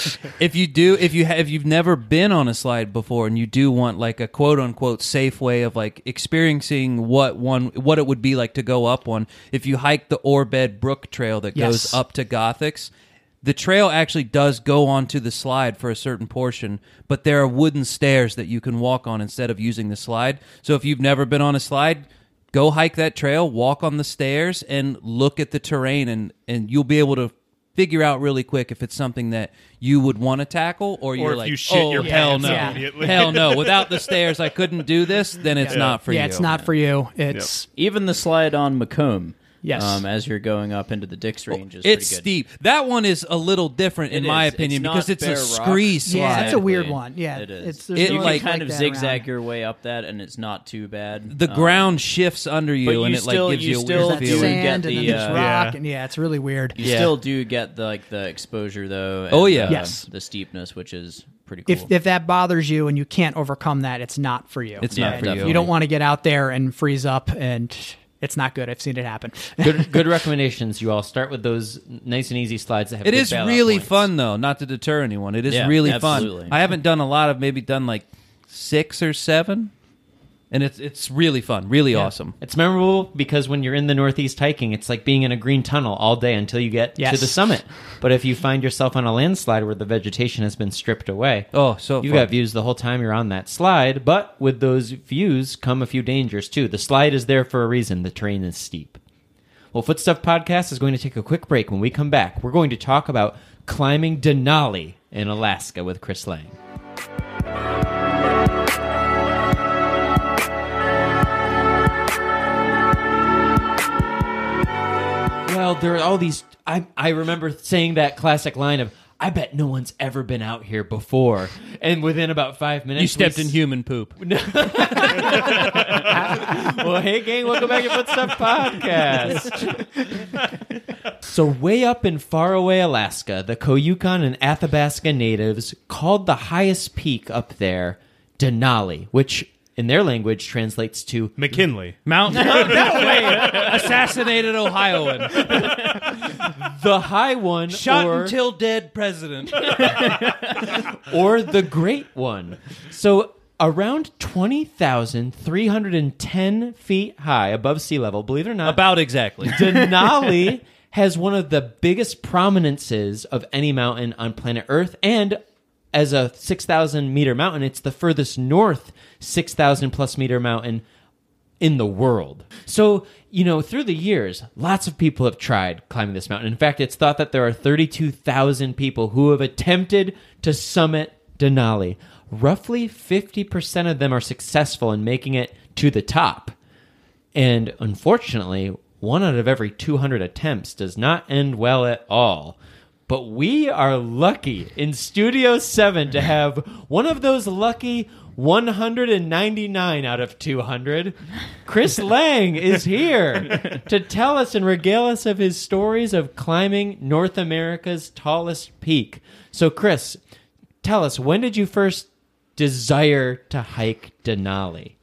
If you do, if you ha- if you've never been on a slide before, and you do want like a quote unquote safe way of like experiencing what one what it would be like to go up one, if you hike the Orbed Brook Trail that Yes. goes up to Gothics, the trail actually does go onto the slide for a certain portion, but there are wooden stairs that you can walk on instead of using the slide. So if you've never been on a slide, go hike that trail, walk on the stairs, and look at the terrain, and, and you'll be able to figure out really quick if it's something that you would want to tackle, or you're if like, you shit oh, your hell pants no. immediately. Hell no. Without the stairs, I couldn't do this, then it's not for yeah, you. it's not for you. It's Even the slide on Macomb. Yes. Um, as you're going up into the Dix range is It's pretty good. steep. That one is a little different, in It my is. opinion, It's not because it's a bare rock. scree slide. yeah, it's a weird Exactly. one. Yeah, It is. It's, there's It no You way like- can kind of that zigzag around. your way up that, and it's not too bad. The Um, ground shifts under you, but you and it still- like gives you you a still weird That do feeling. get sand and then the, there's uh, rock, Yeah. and yeah, it's really weird. You Yeah. still do get the, like the exposure though. And Oh, yeah. the, Yes. the steepness, which is pretty cool. If if that bothers you and you can't overcome that, it's not for you. It's Yeah, not for you. definitely. You don't want to get out there and freeze up, and it's not good. I've seen it happen. Good, good recommendations. You all start with those nice and easy slides that have It good is bailout really points. fun, though, not to deter anyone. It is Yeah, really absolutely. fun. I haven't done a lot of, maybe done like six or seven, and it's it's really fun, really awesome. It's memorable because when you're in the Northeast hiking, it's like being in a green tunnel all day until you get Yes. to the summit. But if you find yourself on a landslide where the vegetation has been stripped away, Oh, so you've fun. got views the whole time you're on that slide. But with those views come a few dangers too. The slide is there for a reason. The terrain is steep. Well, Footstuff Podcast is going to take a quick break. When we come back, we're going to talk about climbing Denali in Alaska with Chris Lang. Well, there are all these. I I remember saying that classic line of, "I bet no one's ever been out here before," and within about five minutes, You stepped we in s- human poop. Well, hey, gang, welcome back to Footstuff Podcast. So, way up in faraway Alaska, the Koyukon and Athabasca natives called the highest peak up there Denali, which in their language translates to McKinley. Mount no, no way, assassinated Ohioan, the high one, shot or, until dead president. or the great one. So, around twenty thousand three hundred ten feet high above sea level, believe it or not, About exactly. Denali has one of the biggest prominences of any mountain on planet Earth, and as a six thousand meter mountain, it's the furthest north six thousand plus meter mountain in the world. So, you know, through the years, lots of people have tried climbing this mountain. In fact, it's thought that there are thirty-two thousand people who have attempted to summit Denali. Roughly fifty percent of them are successful in making it to the top. And unfortunately, one out of every two hundred attempts does not end well at all. But we are lucky in Studio seven to have one of those lucky one hundred ninety-nine out of two hundred. Chris Lang is here to tell us and regale us of his stories of climbing North America's tallest peak. So, Chris, tell us, when did you first desire to hike Denali?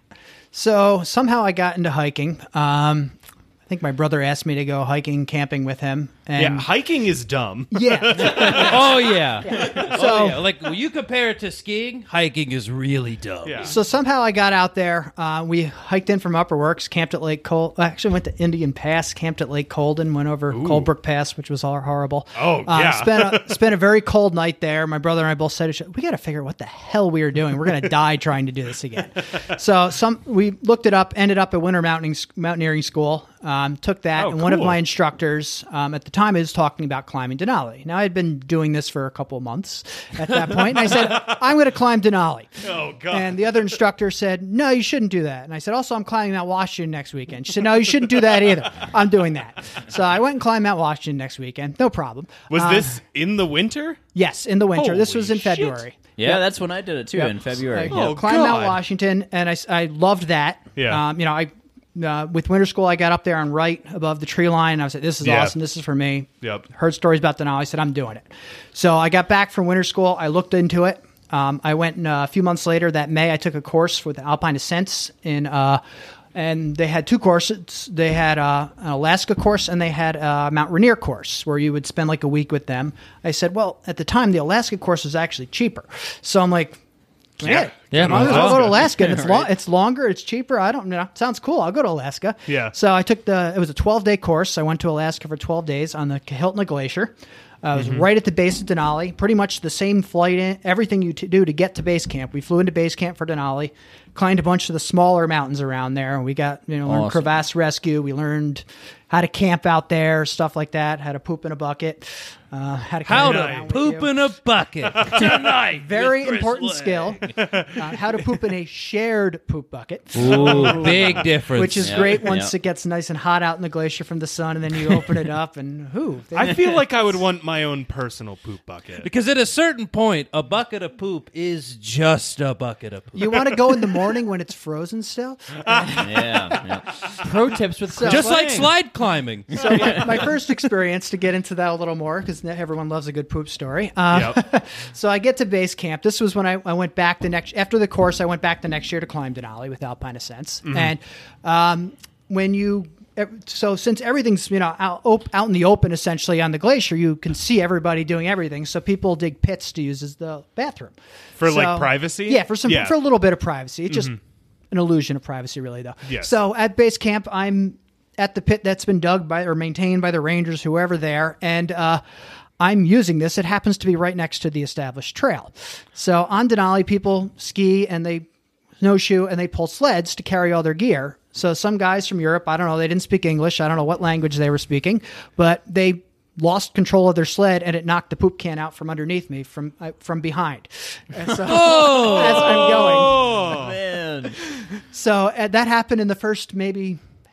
So somehow I got into hiking. Um, I think my brother asked me to go hiking, camping with him. And Yeah, hiking is dumb. yeah. Oh yeah. So Oh, yeah. Like when you compare it to skiing, hiking is really dumb. Yeah. So somehow I got out there. Uh, we hiked in from Upper Works, camped at Lake Col. I actually went to Indian Pass, camped at Lake Colden, went over Coldbrook Pass, which was all horrible. Oh, Uh, yeah. spent a, spent a very cold night there. My brother and I both said, "We got to figure out what the hell we were doing. We're going to die trying to do this again." So some we looked it up, ended up at Winter Mountaineering, Mountaineering School. Um, took that, Oh, and one of cool. my instructors um, at the time is talking about climbing Denali. Now I'd been doing this for a couple of months at that point, and I said, "I'm going to climb Denali." Oh, God. And the other instructor said, "No, you shouldn't do that." And I said, "Also, I'm climbing Mount Washington next weekend." She said, "No, you shouldn't do that either. I'm doing that." So I went and climbed Mount Washington next weekend. No problem. Was Uh, this in the winter? Yes, in the winter. This Holy was in shit. February. Yeah, Yep. that's when I did it too, Yep. in February. I, Yep. Oh, climbed Mount God. Washington, and I, I loved that. Yeah. Um, you know, I uh, with winter school, I got up there and right above the tree line. And I was like, "This is Yeah. awesome. This is for me." Yep. Heard stories about Denali. I said, "I'm doing it." So I got back from winter school. I looked into it. Um, I went uh, a few months later that May. I took a course with Alpine Ascents in. Uh, And they had two courses. They had uh, an Alaska course and they had a Mount Rainier course where you would spend like a week with them. I said, well, at the time, the Alaska course was actually cheaper. So I'm like, Yeah. Yeah, I might as well Alaska. go to Alaska. And it's, lo- it's longer, it's cheaper. I don't know. Sounds cool. I'll go to Alaska. Yeah. So I took the, it was a twelve-day course. I went to Alaska for twelve days on the Kahiltna Glacier. I was right at the base of Denali, pretty much the same flight, in, everything you t- do to get to base camp. We flew into base camp for Denali, climbed a bunch of the smaller mountains around there, and we got, you know, learned Awesome. crevasse rescue. We learned how to camp out there, stuff like that, how to poop in a bucket, uh, how to How carry it to around with poop you. in a bucket tonight. Very with Chris important Lang. skill. Uh, how to poop in a shared poop bucket. Ooh, big difference. Which is Yeah, great once yeah. it gets nice and hot out in the glacier from the sun, and then you open it up, and whoo. I feel like I would want my own personal poop bucket. because at a certain point, a bucket of poop is just a bucket of poop. You want to go in the morning when it's frozen still? yeah, yeah. Pro tips with Chris Just like Lang. slide climbing. So my, my first experience, to get into that a little more, because everyone loves a good poop story. Uh, Yep. So I get to base camp. This was when I, I went back the next after the course. I went back the next year to climb Denali with Alpine Ascents, and um, when you. So since everything's, you know, out, op- out in the open essentially on the glacier, you can see everybody doing everything. So people dig pits to use as the bathroom For, like, So- privacy? Yeah, for some Yeah. for a little bit of privacy. It's just an illusion of privacy, really, though. Yes. So at base camp, I'm at the pit that's been dug by or maintained by the rangers, whoever there, and uh, I'm using this. It happens to be right next to the established trail. So on Denali, people ski and they snowshoe and they pull sleds to carry all their gear. So some guys from Europe, I don't know, they didn't speak English. I don't know what language they were speaking, but they lost control of their sled and it knocked the poop can out from underneath me from uh, from behind. And so as I'm going. Oh, Man. So uh, that happened in the first maybe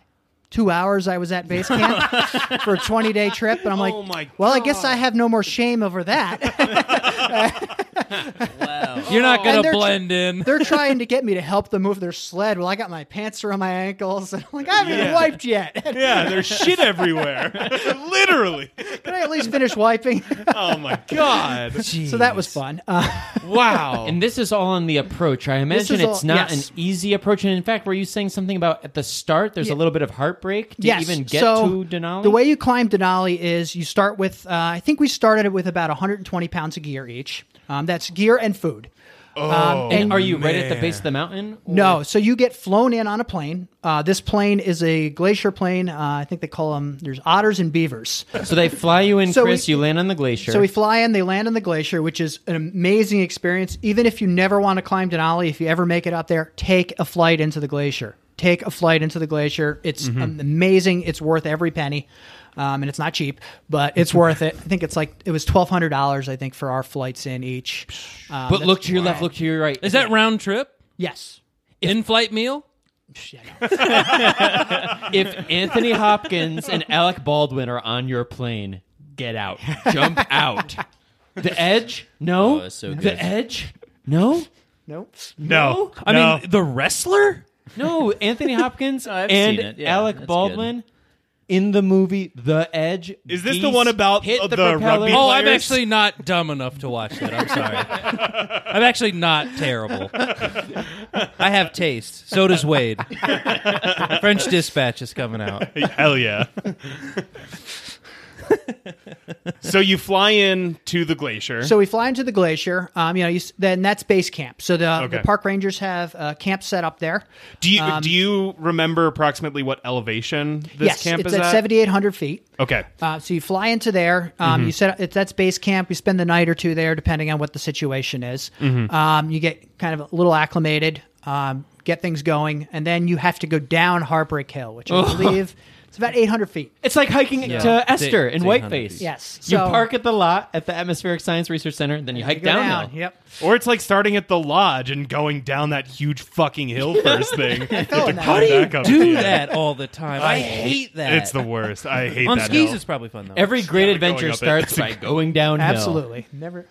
two hours I was at base camp for a twenty-day trip. And I'm like, Oh, my well, I guess I have no more shame over that. Wow. You're not And going to they're tr- blend in. They're trying to get me to help them move their sled. Well, I got my pants around my ankles. And I'm like, I haven't Yeah. wiped yet. yeah, there's shit everywhere. Literally. Can I at least finish wiping? Oh, my God. So that was fun. Uh, Wow. And this is all on the approach. I imagine is all- it's not yes. an easy approach. And in fact, were you saying something about at the start, there's Yeah. a little bit of heartbreak to yes. even get so to Denali? The way you climb Denali is you start with, uh, I think we started it with about one hundred twenty pounds of gear each. Um, that's gear and food. Oh, And are you right at the man. base of the mountain? or- No, so you get flown in on a plane. Uh, this plane is a glacier plane. Uh, I think they call them. There's otters and beavers. So they fly you in, So Chris. we- you land on the glacier. So we fly in, they land on the glacier, which is an amazing experience. Even if you never want to climb Denali, if you ever make it up there, take a flight into the glacier. Take a flight into the glacier. It's um, amazing. It's worth every penny. Um, and it's not cheap, but it's worth it. I think it's like, it was twelve hundred dollars, I think, for our flights in each. Um, but that's- look to your left, look to your right. Is that round trip? Yes. In-flight meal? Yeah, no. If Anthony Hopkins and Alec Baldwin are on your plane, get out. Jump out. The Edge? No. Oh, that's so the good. Edge? No. Nope. No, I no. mean, the wrestler? No. Anthony Hopkins I've and seen it. Yeah, Alec that's Baldwin in the movie The Edge. Is this the geese one about hit the propeller. rugby Oh, I'm players? actually not dumb enough to watch that. I'm sorry. I'm actually not terrible. I have taste. So does Wade. French Dispatch is coming out. Hell yeah. So you fly in to the glacier. So we fly into the glacier. Um, you know, you, s- then that's base camp. So the, Okay. the park rangers have a camp set up there. do you um, do you remember approximately what elevation this yes, camp it's is at at? seventy-eight hundred feet. Okay. Uh, so you fly into there. Um, Mm-hmm. You set it, that's base camp. You spend the night or two there, depending on what the situation is. Mm-hmm. Um, you get kind of a little acclimated, um, get things going, and then you have to go down Heartbreak Hill, which I believe it's about eight hundred feet. It's like hiking Yeah. to Esther It's in eight hundred Whiteface. feet. Yes. You So- park at the lot at the Atmospheric Science Research Center, then you hike You go downhill. down. Yep. Or it's like starting at the lodge and going down that huge fucking hill first thing. You have to in that. climb How do you back up Do again. that all the time. I hate that. It's the worst. I hate On that skis, hill. it's probably fun though. Every great Yeah, adventure going up it. starts by going downhill. Absolutely, never,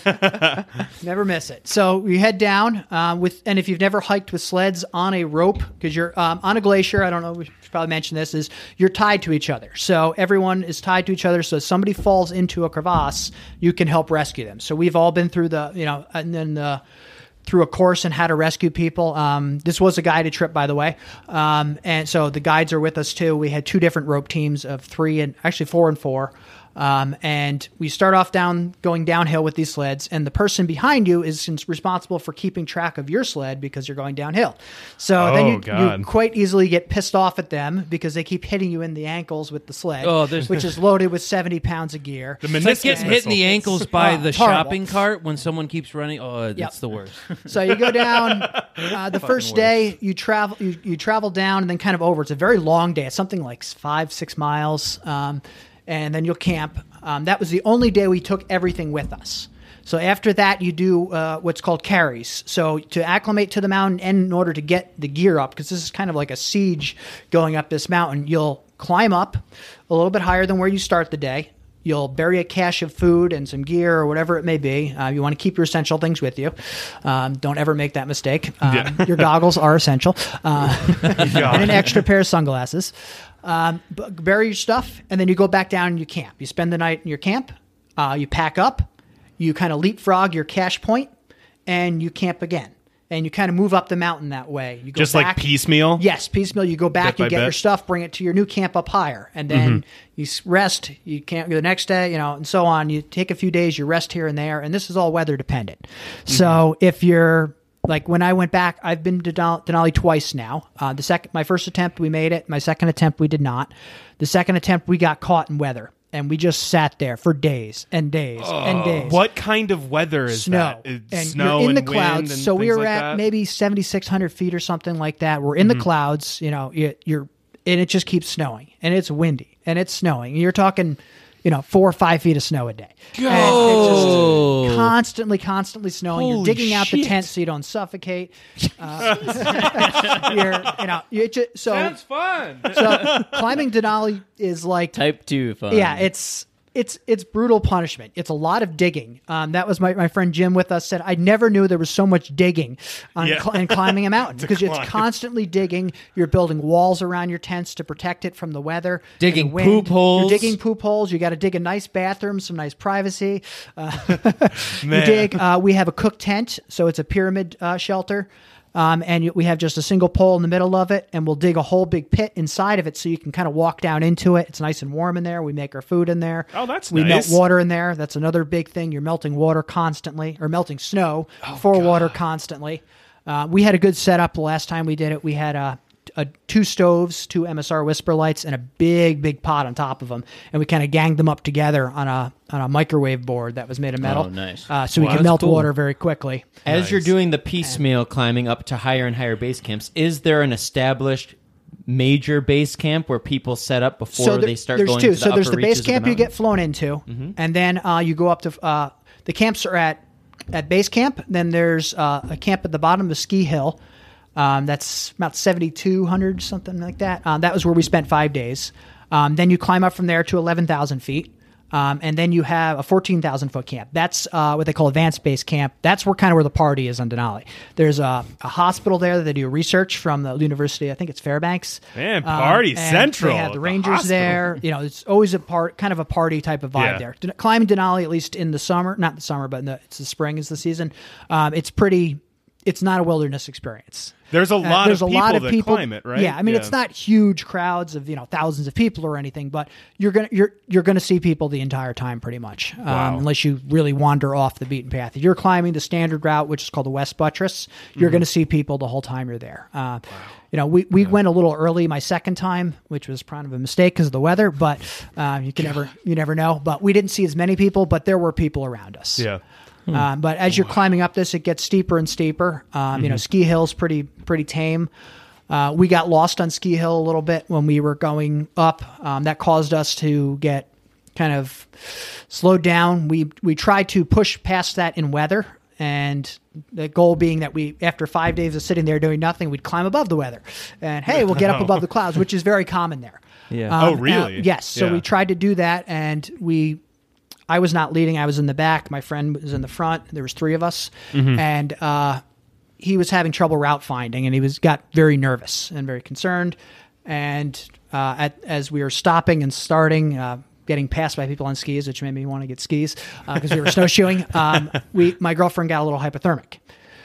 never miss it. So you head down um, with, and if you've never hiked with sleds on a rope, because you're um, on a glacier, I don't know, we should probably mention this, is you're tied to each other. So everyone is tied to each other. So if somebody falls into a crevasse, you can help rescue them. So we've all been through the, you know, and then the. Through a course on how to rescue people. Um, this was a guided trip, by the way. Um, and so the guides are with us too. We had two different rope teams of three and actually four and four. Um, and we start off down, going downhill with these sleds, and the person behind you is responsible for keeping track of your sled because you're going downhill. So Oh, then you, God. you quite easily get pissed off at them because they keep hitting you in the ankles with the sled, Oh, there's- which is loaded with seventy pounds of gear. The It's like meniscus getting hit in the missile. ankles by Oh, the it's horrible. shopping cart when someone keeps running. Oh, it's Yep. the worst. So you go down. Uh, the first worst. day you travel, you, you travel down and then kind of over. It's a very long day. It's something like five, six miles, um, and then you'll camp. Um, that was the only day we took everything with us. So after that, you do uh, what's called carries. So to acclimate to the mountain and in order to get the gear up, because this is kind of like a siege going up this mountain, you'll climb up a little bit higher than where you start the day. You'll bury a cache of food and some gear or whatever it may be. Uh, you want to keep your essential things with you. Um, don't ever make that mistake. Um, Yeah. Your goggles are essential. Uh, and an extra pair of sunglasses. Um, b- bury your stuff, and then you go back down and you camp. You spend the night in your camp. Uh, you pack up. You kind of leapfrog your cache point, and you camp again. And you kind of move up the mountain that way. You go Just back, like piecemeal? Yes, piecemeal. You go back, Bit by you get bit? your stuff, bring it to your new camp up higher, and then you s- rest. You can't go the next day, you know, and so on. You take a few days, you rest here and there, and this is all weather dependent. So if you're like when I went back, I've been to Denali Denali twice now. Uh, the second, my first attempt, we made it. My second attempt, we did not. The second attempt, we got caught in weather, and we just sat there for days and days and days. What kind of weather is Snow that? Is and snow you're in and the wind clouds. and So we things were like at that? maybe seventy-six hundred feet or something like that. We're in the clouds. You know, you, you're and it just keeps snowing, and it's windy, and it's snowing. You're talking, you know, four or five feet of snow a day. And it's just constantly, constantly snowing. you're Holy digging out the shit. tent so you don't suffocate. Uh, you're, you know, you just, so fun. so climbing Denali is like Type two fun. yeah, it's it's it's brutal punishment. It's a lot of digging. Um, that was my, my friend Jim with us said I never knew there was so much digging on Yeah. cl- and climbing a mountain because climb. it's constantly digging. You're building walls around your tents to protect it from the weather, and the Digging wind. poop holes. You're digging poop holes. You got to dig a nice bathroom, some nice privacy. Uh, you Man. dig. Uh, we have a cook tent, so it's a pyramid uh, shelter. Um, and you, we have just a single pole in the middle of it, and we'll dig a whole big pit inside of it so you can kind of walk down into it. It's nice and warm in there. We make our food in there. Oh, that's we nice. melt water in there. That's another big thing. You're melting water constantly, or melting snow Oh, for water constantly. Uh, we had a good setup the last time we did it. We had a, a two stoves, two M S R Whisper lights, and a big, big pot on top of them. And we kind of ganged them up together on a on a microwave board that was made of metal. Oh, nice. Uh, so Wow, we can that's melt cool. water very quickly. As Nice. you're doing the piecemeal climbing up to higher and higher base camps, is there an established major base camp where people set up before so there- they start there's going two. to the so there's upper the base reaches of the camp you mountain? get flown into, and then uh, you go up to uh, the camps are at at base camp. Then there's uh, a camp at the bottom of Ski Hill. Um, that's about seventy-two hundred, something like that. Um, that was where we spent five days. Um, then you climb up from there to eleven thousand feet. Um, and then you have a fourteen thousand foot camp. That's uh, what they call advanced base camp. That's where kind of where the party is on Denali. There's a, a hospital there that they do research from the university. I think it's Fairbanks. Man, Um, party and central They have at the the Rangers hospital. there. You know, it's always a part, kind of a party type of vibe Yeah. there. Den- Climbing Denali, at least in the summer, not the summer, but in the, it's the spring is the season. Um, it's pretty. It's not a wilderness experience. There's a Uh, lot there's of a people lot of that people climb it, right? Yeah, I mean Yeah. it's not huge crowds of you know thousands of people or anything, but you're gonna you're you're gonna see people the entire time pretty much, um, Wow. unless you really wander off the beaten path. If you're climbing the standard route, which is called the West Buttress, you're Mm-hmm. gonna see people the whole time you're there. Uh, You know, we, we went a little early my second time, which was kind of a mistake because of the weather, but uh, you can never you never know. But we didn't see as many people, but there were people around us. Yeah. Um, but as you're climbing up this, it gets steeper and steeper. Um, You know, Ski Hill's pretty pretty tame. Uh, we got lost on Ski Hill a little bit when we were going up. Um, that caused us to get kind of slowed down. We we tried to push past that in weather, and the goal being that we, after five days of sitting there doing nothing, we'd climb above the weather. And hey, we'll get up above the clouds, which is very common there. Yeah. Um, Oh, really? uh, yes. So Yeah. we tried to do that, and we. I was not leading. I was in the back. My friend was in the front. There was three of us, and uh, he was having trouble route finding, and he was got very nervous and very concerned. And uh, at, as we were stopping and starting, uh, getting passed by people on skis, which made me want to get skis because we were snowshoeing. Um, we, my girlfriend got a little hypothermic.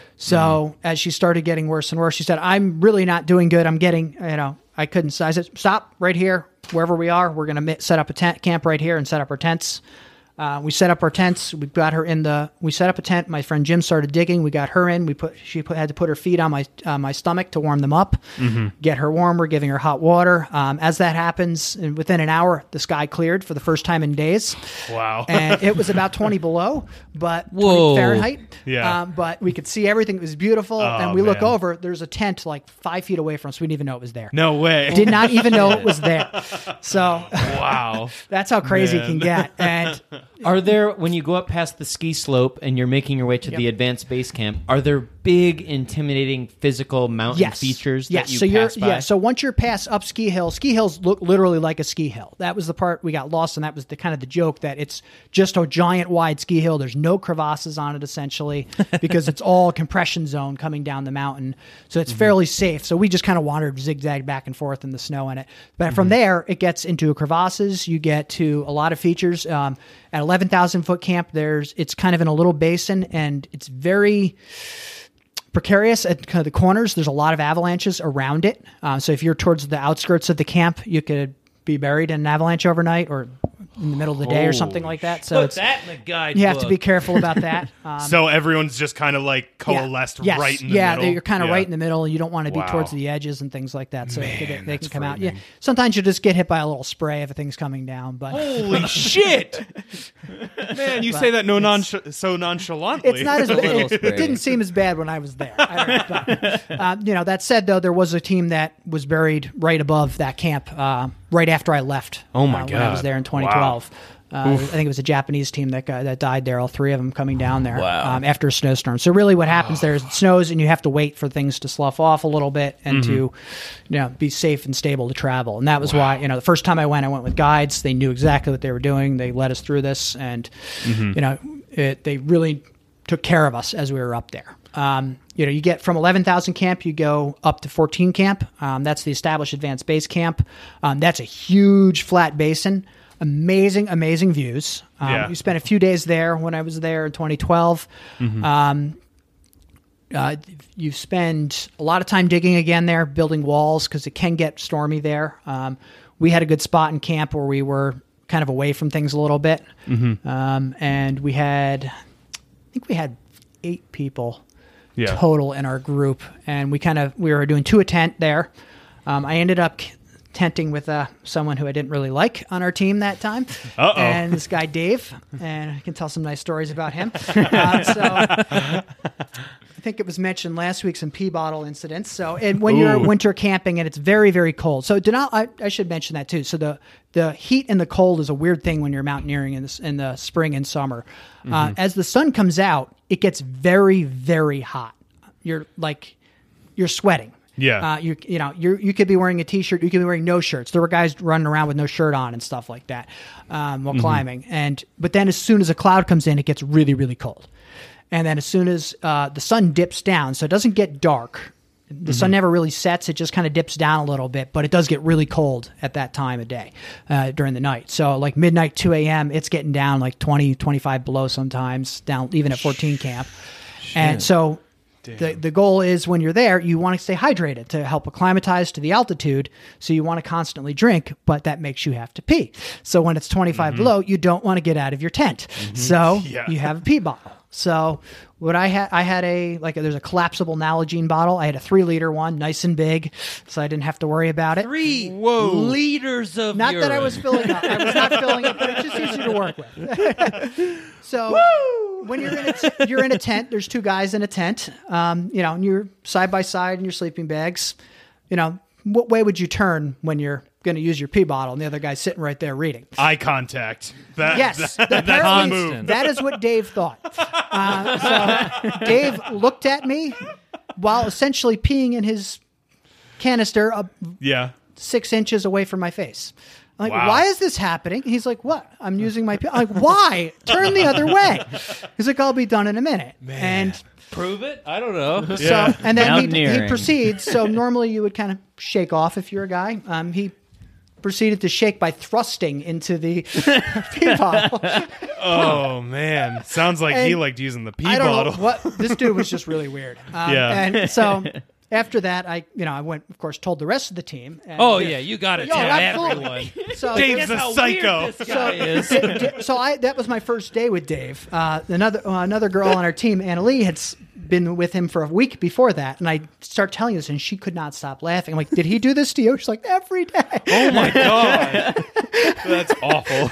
So as she started getting worse and worse, she said, "I'm really not doing good. I'm getting, you know, I couldn't." So I said, "Stop right here, wherever we are. We're going to set up a tent camp right here and set up our tents." Uh, we set up our tents. We got her in the. We set up a tent. My friend Jim started digging. We got her in. We put. She put, had to put her feet on my uh, my stomach to warm them up, get her warm. We're giving her hot water. Um, as that happens, and within an hour, the sky cleared for the first time in days. Wow. And it was about twenty below, but Whoa. twenty Fahrenheit. Yeah. Um, but we could see everything. It was beautiful. Oh, and we look man. over. There's a tent like five feet away from us. We didn't even know it was there. No way. Did not even know it was there. So Wow. that's how crazy it Man. can get. And Are there, when you go up past the ski slope and you're making your way to Yep. the advanced base camp, are there big, intimidating physical mountain yes. features yes. that you so you're, pass by? Yeah. So once you're past up Ski Hill, Ski Hills look literally like a ski hill. That was the part we got lost, and that was the kind of the joke that it's just a giant wide ski hill. There's no crevasses on it essentially because it's all compression zone coming down the mountain. So it's fairly safe. So we just kind of wandered zigzag back and forth in the snow in it. But from there, it gets into crevasses. You get to a lot of features. Um, at eleven thousand foot camp, there's it's kind of in a little basin, and it's very precarious at kind of the corners. There's a lot of avalanches around it. Um, so if you're towards the outskirts of the camp, you could be buried in an avalanche overnight or in the middle of the day or something like that. So it's, that in the guide. you have to be careful about that. Um, So everyone's just kind of like yeah. coalesced Yes. right in the yeah, middle. you're kind of Yeah. right in the middle, and you don't want to be Wow. towards the edges and things like that. So they, they that's can come out. Yeah, frightening. sometimes you just get hit by a little spray if a thing's coming down. But Holy shit! Man, you say that no nonch- so nonchalantly. it's not as little it, spray. it didn't seem as bad when I was there. I don't know, but, uh, you know, that said, though, there was a team that was buried right above that camp uh, right after I left. Oh, my uh, when I was God. there in twenty twelve. Uh, I think it was a Japanese team that got, that died there. All three of them coming down there Wow. um, after a snowstorm. So really, what happens there is it snows, and you have to wait for things to slough off a little bit and to, you know, be safe and stable to travel. And that was why, you know, the first time I went, I went with guides. They knew exactly what they were doing. They led us through this, and you know, it, they really took care of us as we were up there. Um, you know, you get from eleven thousand camp, you go up to fourteen camp. Um, that's the established advanced base camp. Um, that's a huge flat basin. Amazing, amazing views. Um, Yeah. We spent a few days there when I was there in twenty twelve. Um, uh, you spend a lot of time digging again there, building walls because it can get stormy there. Um, we had a good spot in camp where we were kind of away from things a little bit, mm-hmm. um, and we had, I think we had eight people Yeah. total in our group, and we kind of we were doing two a tent there. Um, I ended up tenting with uh, someone who I didn't really like on our team that time, Uh-oh. and this guy Dave, and I can tell some nice stories about him. uh, so I think it was mentioned last week, some pee bottle incidents. So, and when you're Ooh. winter camping and it's very, very cold. So, do not. I, I should mention that too. So the the heat and the cold is a weird thing when you're mountaineering in the, in the spring and summer. Mm-hmm. Uh, as the sun comes out, it gets very, very hot. You're like you're sweating. Yeah. Uh, you you know you you could be wearing a t-shirt. You could be wearing no shirts. There were guys running around with no shirt on and stuff like that um, while Mm-hmm. climbing. And but then as soon as a cloud comes in, it gets really, really cold. And then as soon as uh, the sun dips down, so it doesn't get dark. The Mm-hmm. sun never really sets. It just kind of dips down a little bit, but it does get really cold at that time of day uh, during the night. So like midnight, two a.m., it's getting down like twenty, twenty-five below sometimes, down even at fourteen camp. And so the, the goal is when you're there, you want to stay hydrated to help acclimatize to the altitude. So you want to constantly drink, but that makes you have to pee. So when it's twenty-five Mm-hmm. below, you don't want to get out of your tent. So Yeah. you have a pee bottle. So what I had, I had a, like, a, there's a collapsible Nalgene bottle. I had a three liter one, nice and big, so I didn't have to worry about it. Three Whoa. liters of Not that I urine. was filling up. I was not filling up, but it's just easier to work with. So when you're in a t- you're in a tent, there's two guys in a tent. Um, you know, and you're side by side in your sleeping bags. You know, what way would you turn when you're going to use your pee bottle and the other guy's sitting right there reading? Eye contact. That, Yes, that- the- that's the apparently move. that is what Dave thought. Uh, so Dave looked at me while essentially peeing in his canister uh, Yeah. six inches away from my face. I'm like, Wow. why is this happening? He's like, what? I'm using my pee. I'm like, why? Turn the other way. He's like, I'll be done in a minute. And Prove it? I don't know. Yeah. so, and then he, he Mountaineering. proceeds. So normally you would kind of shake off if you're a guy. Um, he proceeded to shake by thrusting into the pee bottle. Oh, man. Sounds like he And liked using the pee I don't bottle. know what this dude was just really weird. Um, Yeah. And so after that, I you know I went, of course, told the rest of the team. And, Oh, yeah, you got to Yo, tell absolutely. everyone. So Dave's Guess a how psycho. weird this guy is. D- so I that was my first day with Dave. Uh, another uh, another girl on our team, Anna Lee, had s- been with him for a week before that, and I start telling this, and she could not stop laughing. I'm like, "Did he do this to you?" She's like, "Every day." Oh, my God. That's awful.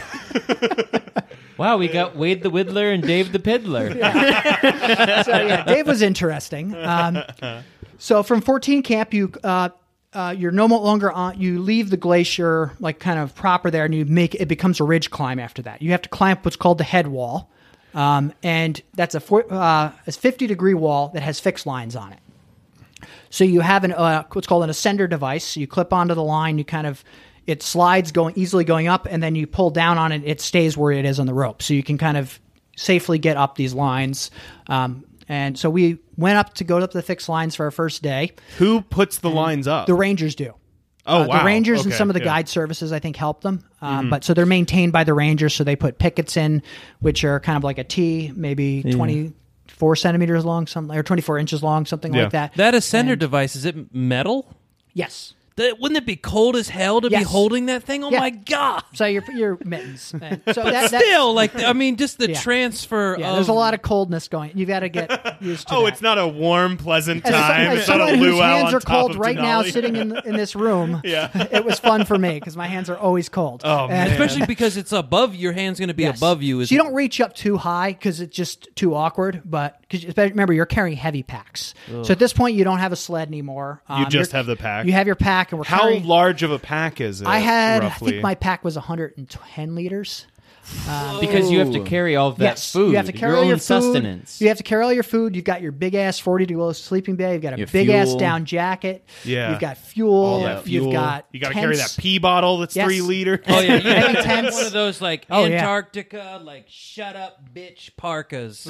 Wow, we got Wade the Whittler and Dave the Piddler. So yeah, Dave was interesting. Um, so from fourteen camp, you uh, uh, you're no longer on. You leave the glacier like kind of proper there, and you make it becomes a ridge climb after that. You have to climb what's called the head wall, um, and that's a four, uh, a fifty degree wall that has fixed lines on it. So you have an uh, what's called an ascender device. So you clip onto the line. You kind of it slides going easily going up, and then you pull down on it. It stays where it is on the rope, so you can kind of safely get up these lines. Um, and so we went up to go up the fixed lines for our first day. Who puts the lines up? The Rangers do. oh, Uh, wow. The Rangers and Okay, some of the yeah. guide services, I think, help them. Um, But so they're maintained by the Rangers. So they put pickets in, which are kind of like a T, maybe twenty-four centimeters long, something or twenty-four inches long, something Yeah. like that. That ascender And- device, is it metal? Yes. That, wouldn't it be cold as hell to be Yes. holding that thing? Oh, Yeah. my God. So your your mittens. And so that, that, Still, like, I mean, just the Yeah. transfer yeah, of... there's a lot of coldness going. You got to get used to. Oh, that. it's not a warm, pleasant As, some- time. as It's not a someone whose luau hands on are top cold of right now, Denali. sitting in in this room, Yeah. it was fun for me because my hands are always cold. Oh, And- man. Especially because it's above, your hand's going to be Yes. above you. Is So you don't reach up too high because it's just too awkward. But because remember, you're carrying heavy packs. So at this point, you don't have a sled anymore. You Um, just you're- have the pack. You have your pack, and we're How carrying. large of a pack is it? I had. roughly? I think my pack was one hundred ten liters. Because you have to carry all of that yes, food. you have to carry your all own your food. sustenance. You have to carry all your food. You've got your big ass forty degree sleeping bag. You've got a Your big ass fuel. down jacket. Yeah. You've got fuel. All that fuel. You've got. You got to carry that tents. pee bottle that's Yes. three liter. Oh, yeah. You Heavy have tents. one of those, like, Oh, yeah. Antarctica, like, shut up, bitch parkas.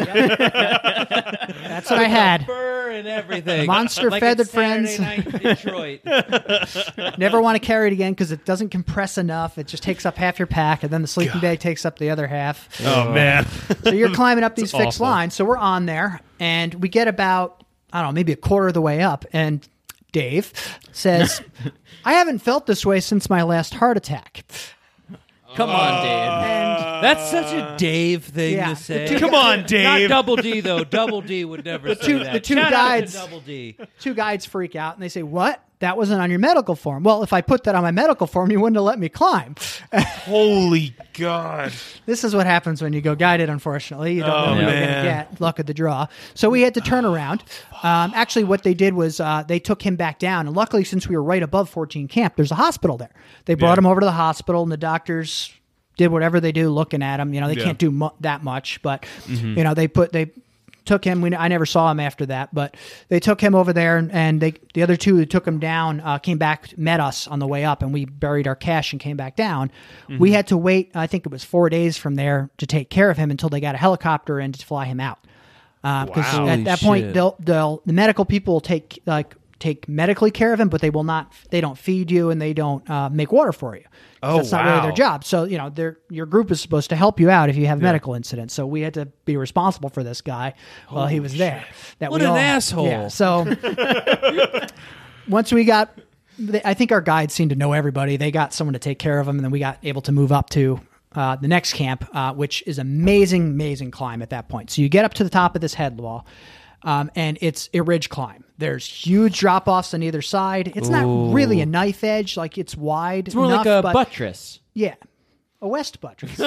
That's what I had. Fur and everything. Monster like feathered it's Saturday friends. night in Detroit. Never want to carry it again because it doesn't compress enough. It just takes up half your pack, and then the sleeping bag takes up the other half. Oh, man. So you're climbing up these It's fixed awful. lines. So we're on there, and we get about, I don't know, maybe a quarter of the way up, and Dave says, I haven't felt this way since my last heart attack. Come on, Dave. And That's such a Dave thing Yeah. to say. The two- Come on, Not Dave. Double D though. Double D would never say two- that. the two Shout out to guides- Double D. two guides freak out, and they say, what? That wasn't on your medical form. Well, if I put that on my medical form, you wouldn't have let me climb. Holy God. This is what happens when you go guided, unfortunately. You don't know Oh, what you're man. going to get. Luck of the draw. So we had to turn around. Um, actually, what they did was uh, they took him back down. And luckily, since we were right above fourteen Camp, there's a hospital there. They brought Yeah. him over to the hospital, and the doctors did whatever they do looking at him. You know, they Yeah. can't do mu- that much. But, you know, they put... they. Took him. We, I never saw him after that, but they took him over there, and, and they the other two who took him down uh, came back, met us on the way up, and we buried our cash and came back down. Mm-hmm. We had to wait. I think it was four days from there to take care of him until they got a helicopter in to fly him out. Because Wow. at Holy that point, shit. they'll, they'll the medical people will take like take medically care of him, but they will not. They don't feed you and they don't uh, make water for you. Oh, That's not really their wow. job. So, you know, their your group is supposed to help you out if you have medical incidents. So we had to be responsible for this guy while he was there. That What we an all- asshole. Yeah. So once we got, I think our guides seemed to know everybody. They got someone to take care of him, and then we got able to move up to uh, the next camp, uh, which is amazing, amazing climb at that point. So you get up to the top of this head wall. Um, and it's a ridge climb. There's huge drop offs on either side. It's not really a knife edge, like it's wide. It's more enough, like a but buttress. yeah, a west buttress.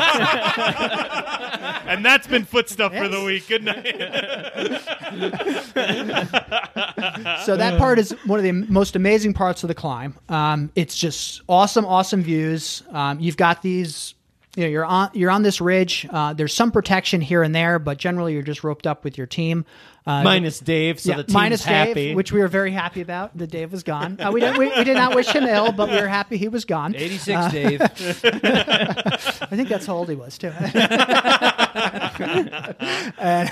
And that's been foot stuff for the week. Good night. So that part is one of the most amazing parts of the climb. Um, it's just awesome, awesome views. Um, you've got these. You know, you're on you're on this ridge. Uh, there's some protection here and there, but generally you're just roped up with your team. Uh, Minus Dave, so yeah, the team's minus happy. Dave, which we were very happy about. That Dave was gone. Uh, we, didn't, we, we did not wish him ill, but we were happy he was gone. eighty-six, Dave. I think that's how old he was too. And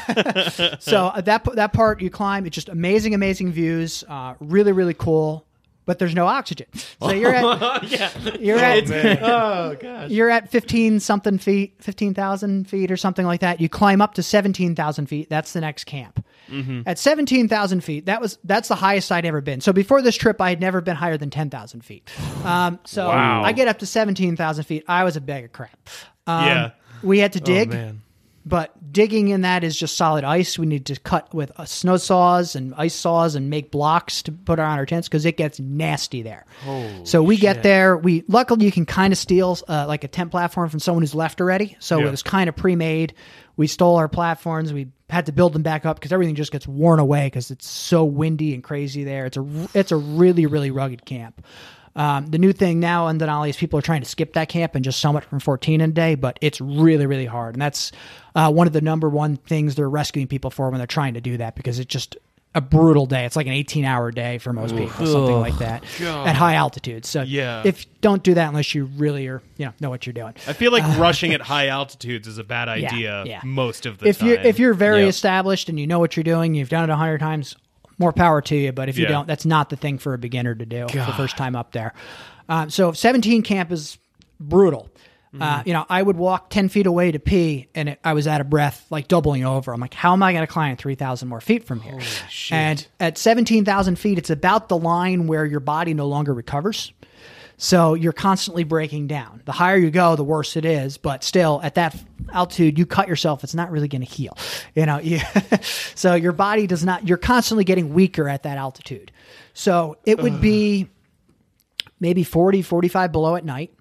so uh, that that part you climb, it's just amazing, amazing views. Uh, really, really cool. But there's no oxygen. So you're at yeah. you're at Oh gosh. you're at fifteen something feet, fifteen thousand feet or something like that. You climb up to seventeen thousand feet. That's the next camp. Mm-hmm. At seventeen thousand feet, that was that's the highest I'd ever been. So before this trip, I had never been higher than ten thousand feet. Um, so Wow. I get up to seventeen thousand feet. I was a bag of crap. Um, Yeah. We had to dig. Oh, man. But digging in that is just solid ice. We need to cut with uh, snow saws and ice saws and make blocks to put on our tents because it gets nasty there. So we get there. We luckily you can kind of steal uh, like a tent platform from someone who's left already. So Yeah. it was kind of pre-made. We stole our platforms. We had to build them back up because everything just gets worn away because it's so windy and crazy there. It's a it's a really really rugged camp. Um, the new thing now in Denali is people are trying to skip that camp and just summit from fourteen in a day, but it's really, really hard. And that's uh, one of the number one things they're rescuing people for when they're trying to do that because it's just a brutal day. It's like an eighteen-hour day for most people, something like that, at high altitude. So Yeah. if don't do that unless you really are, you know, know what you're doing. I feel like rushing at high altitudes is a bad idea yeah. most of the If time. you're if you're very Yep. established and you know what you're doing, you've done it a hundred times, more power to you. But if you Yeah. don't, that's not the thing for a beginner to do the first time up there. Um, so seventeen camp is brutal. Uh, you know, I would walk ten feet away to pee, and it, I was out of breath, like doubling over. I'm like, how am I going to climb three thousand more feet from here? And at seventeen thousand feet, it's about the line where your body no longer recovers. So you're constantly breaking down. The higher you go, the worse it is. But still, at that altitude, you cut yourself. It's not really going to heal. You know, you, so your body does not. You're constantly getting weaker at that altitude. So it would be maybe forty, forty-five below at night.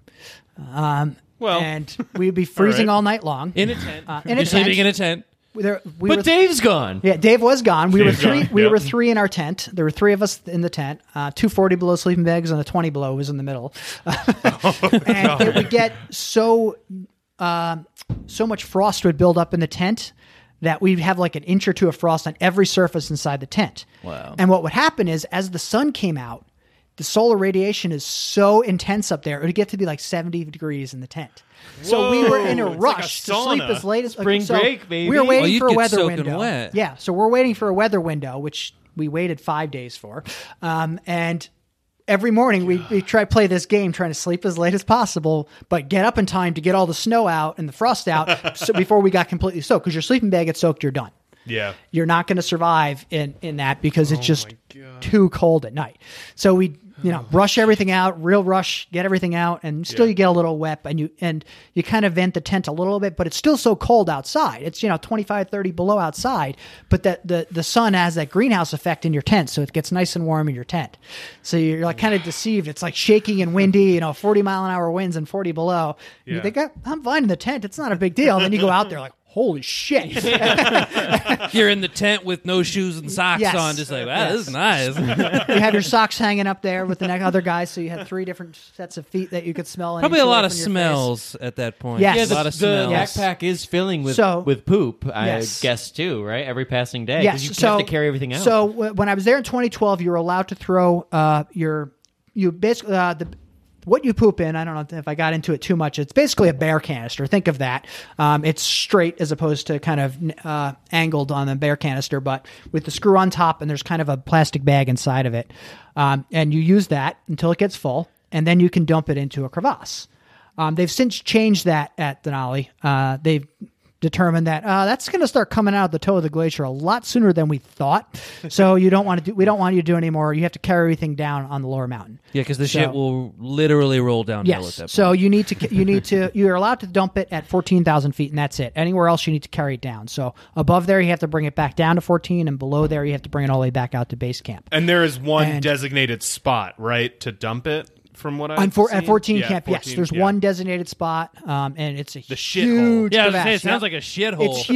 Um, Well, and we'd be freezing all right. all night long. In a tent. Uh, in a You're sleeping tent. in a tent. There, we But were, Dave's gone. yeah, Dave was gone. We Dave's were three. gone, We yep. were three in our tent. There were three of us in the tent. Uh, two forty below sleeping bags and a twenty below was in the middle. And it would get so uh, so much frost would build up in the tent that we'd have like an inch or two of frost on every surface inside the tent. Wow. And what would happen is, as the sun came out, the solar radiation is so intense up there, it would get to be like seventy degrees in the tent. So we were in a Whoa, it's like a rush to sleep sauna. as late as Spring so break, baby. We were Oh, waiting you'd for a get weather soaking window. wet. Yeah, so we're waiting for a weather window, which we waited five days for. Um, and every morning we we try to play this game, trying to sleep as late as possible, but get up in time to get all the snow out and the frost out so before we got completely soaked. Because your sleeping bag gets soaked, you're done. Yeah. you're not going to survive in, in that because it's just too cold at night. So we, you know, rush everything out, real rush, get everything out, and still Yeah. you get a little wet, and you and you kind of vent the tent a little bit, but it's still so cold outside. It's, you know, twenty-five, thirty below outside, but that the, the sun has that greenhouse effect in your tent, so it gets nice and warm in your tent. So you're like kind of deceived. It's like shaking and windy, you know, forty mile an hour winds and forty below. You Yeah. think, "Oh, I'm fine in the tent. It's not a big deal." And then you go out there like, holy shit. You're in the tent with no shoes and socks Yes. on, just like, wow, this is nice. You have your socks hanging up there with the next other guy, so you had three different sets of feet that you could smell. Probably a any lot away of from your face. smells at that point. Yes. Yeah, a the, lot of the smells. Yes. backpack is filling with So- with poop. I Yes. guess too, right? Every passing day, Yes, because you so, have to carry everything out. So w- when I was there in twenty twelve, you were allowed to throw uh, your you basically uh, the what you poop in. I don't know if I got into it too much. It's basically a bear canister. Think of that. Um, it's straight as opposed to kind of uh, angled on the bear canister, but with the screw on top, and there's kind of a plastic bag inside of it. Um, and you use that until it gets full, and then you can dump it into a crevasse. Um, they've since changed that at Denali. Uh, they've determined that uh, that's going to start coming out the toe of the glacier a lot sooner than we thought. So you don't want to do. We don't want you to do anymore. You have to carry everything down on the lower mountain. Yeah, because the So- shit will literally roll downhill at Yes. that point. So you need to you need to you're allowed to dump it at fourteen thousand feet, and that's it. Anywhere else you need to carry it down. So above there you have to bring it back down to fourteen, and below there you have to bring it all the way back out to base camp. And there is one And- designated spot, right, to dump it. From what I On four, at seen? fourteen Yeah, camp, yes, fourteen, there's yeah. one designated spot, um, and it's a The shithole. huge. yeah, I was gonna say, crevasse. it sounds Yep. like a shithole. It's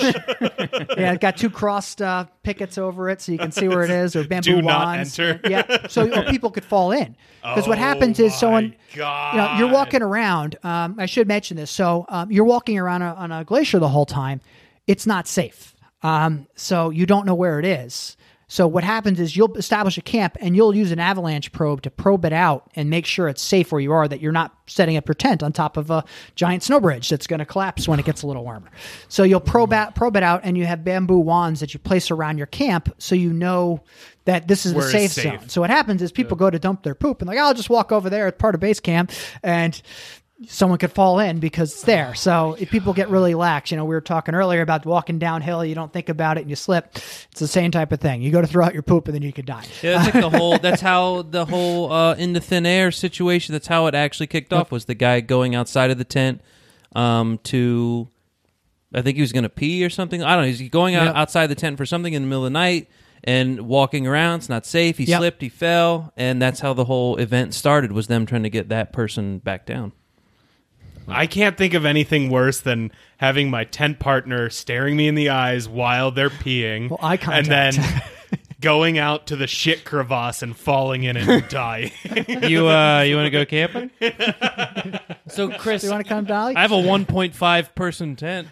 huge. Yeah, it's got two crossed uh, pickets over it, so you can see where it is, or bamboo Do not wands. enter. Yeah, so or people could fall in because what Oh happens is my someone, God. you know, you're walking around. Um, I should mention this. So um, you're walking around a, on a glacier the whole time. It's not safe. Um, so you don't know where it is. So what happens is you'll establish a camp and you'll use an avalanche probe to probe it out and make sure it's safe where you are, that you're not setting up your tent on top of a giant snow bridge that's going to collapse when it gets a little warmer. So you'll probe out, probe it out, and you have bamboo wands that you place around your camp so you know that this is Where the it's safe, safe. zone. So what happens is people go to dump their poop and like, oh, I'll just walk over there. It's part of base camp. And someone could fall in because it's there. So if people get really lax, you know, we were talking earlier about walking downhill, you don't think about it and you slip. It's the same type of thing. You go to throw out your poop and then you could die. Yeah, that's like the whole. That's how the whole uh, in the thin air situation. That's how it actually kicked off. Was the guy going outside of the tent um, to? I think he was going to pee or something. I don't know. He's going out, Yep. outside the tent for something in the middle of the night and walking around. It's not safe. He Yep. slipped. He fell, and that's how the whole event started. Was them trying to get that person back down. I can't think of anything worse than having my tent partner staring me in the eyes while they're peeing, Well, eye and contact. then going out to the shit crevasse and falling in and dying. You uh, you want to go camping? So, Chris, Do you want to come, Dolly? I have a one point five person tent.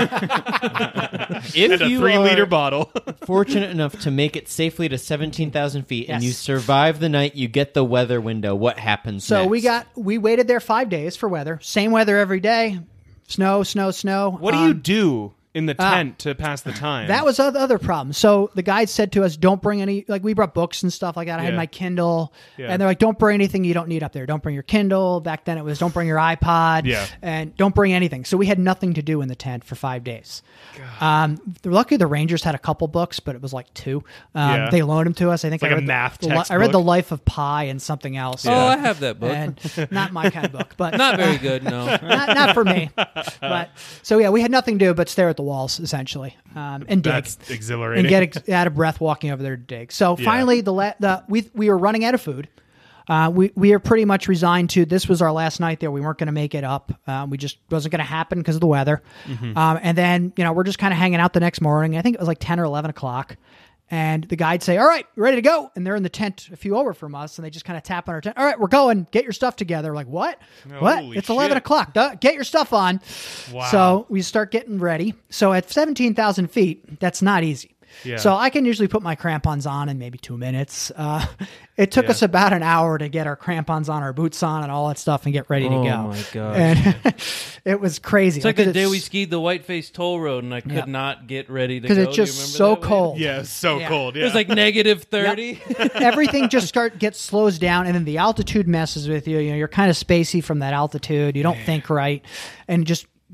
if and a you three are liter bottle. fortunate enough to make it safely to seventeen thousand feet and Yes. you survive the night, you get the weather window. What happens So next? we got we waited there five days for weather. Same weather every day. Snow, snow, snow. What do you Um, do in the tent to pass the time? That was the other problem. So the guide said to us, don't bring any, like we brought books and stuff like that. I had Yeah. my Kindle Yeah. and they're like, don't bring anything you don't need up there. Don't bring your Kindle. Back then it was don't bring your iPod Yeah. and don't bring anything. So we had nothing to do in the tent for five days. Um, luckily the Rangers had a couple books, but it was like two. Um, Yeah. They loaned them to us. I think Like I a read the- math the, li- I read textbook? The Life of Pi and something else. Oh, I have that book. And not my kind of book, but Not very good. No. not, not for me. But so yeah, we had nothing to do but stare at the walls essentially, um, and dig That's exhilarating. and get ex- out of breath walking over there to dig. So Yeah. finally, the la- the we we were running out of food. Uh, we we are pretty much resigned to this was our last night there. We weren't going to make it up. Um, we just wasn't going to happen because of the weather. Mm-hmm. Um, and then you know we're just kind of hanging out the next morning. I think it was like ten or eleven o'clock. And the guides say, all right, you ready to go? And they're in the tent a few over from us, and they just kind of tap on our tent. All right, we're going. Get your stuff together. We're like, what? what? Holy It's eleven shit. o'clock. Duh, get your stuff on. Wow. So we start getting ready. So at seventeen thousand feet, that's not easy. Yeah. So I can usually put my crampons on in maybe two minutes. Uh, it took Yeah. us about an hour to get our crampons on, our boots on, and all that stuff, and get ready to Oh, go. my gosh. And it was crazy. It's like the day we skied the Whiteface Toll Road, and I could Yeah. not get ready to go. because it's Do you just remember so that, Wade? cold. Yeah, it's so Yeah. cold. Yeah. It was like negative thirty. Everything just start gets slows down, and then the altitude messes with you. You know, you're kind of spacey from that altitude. You don't think right, and just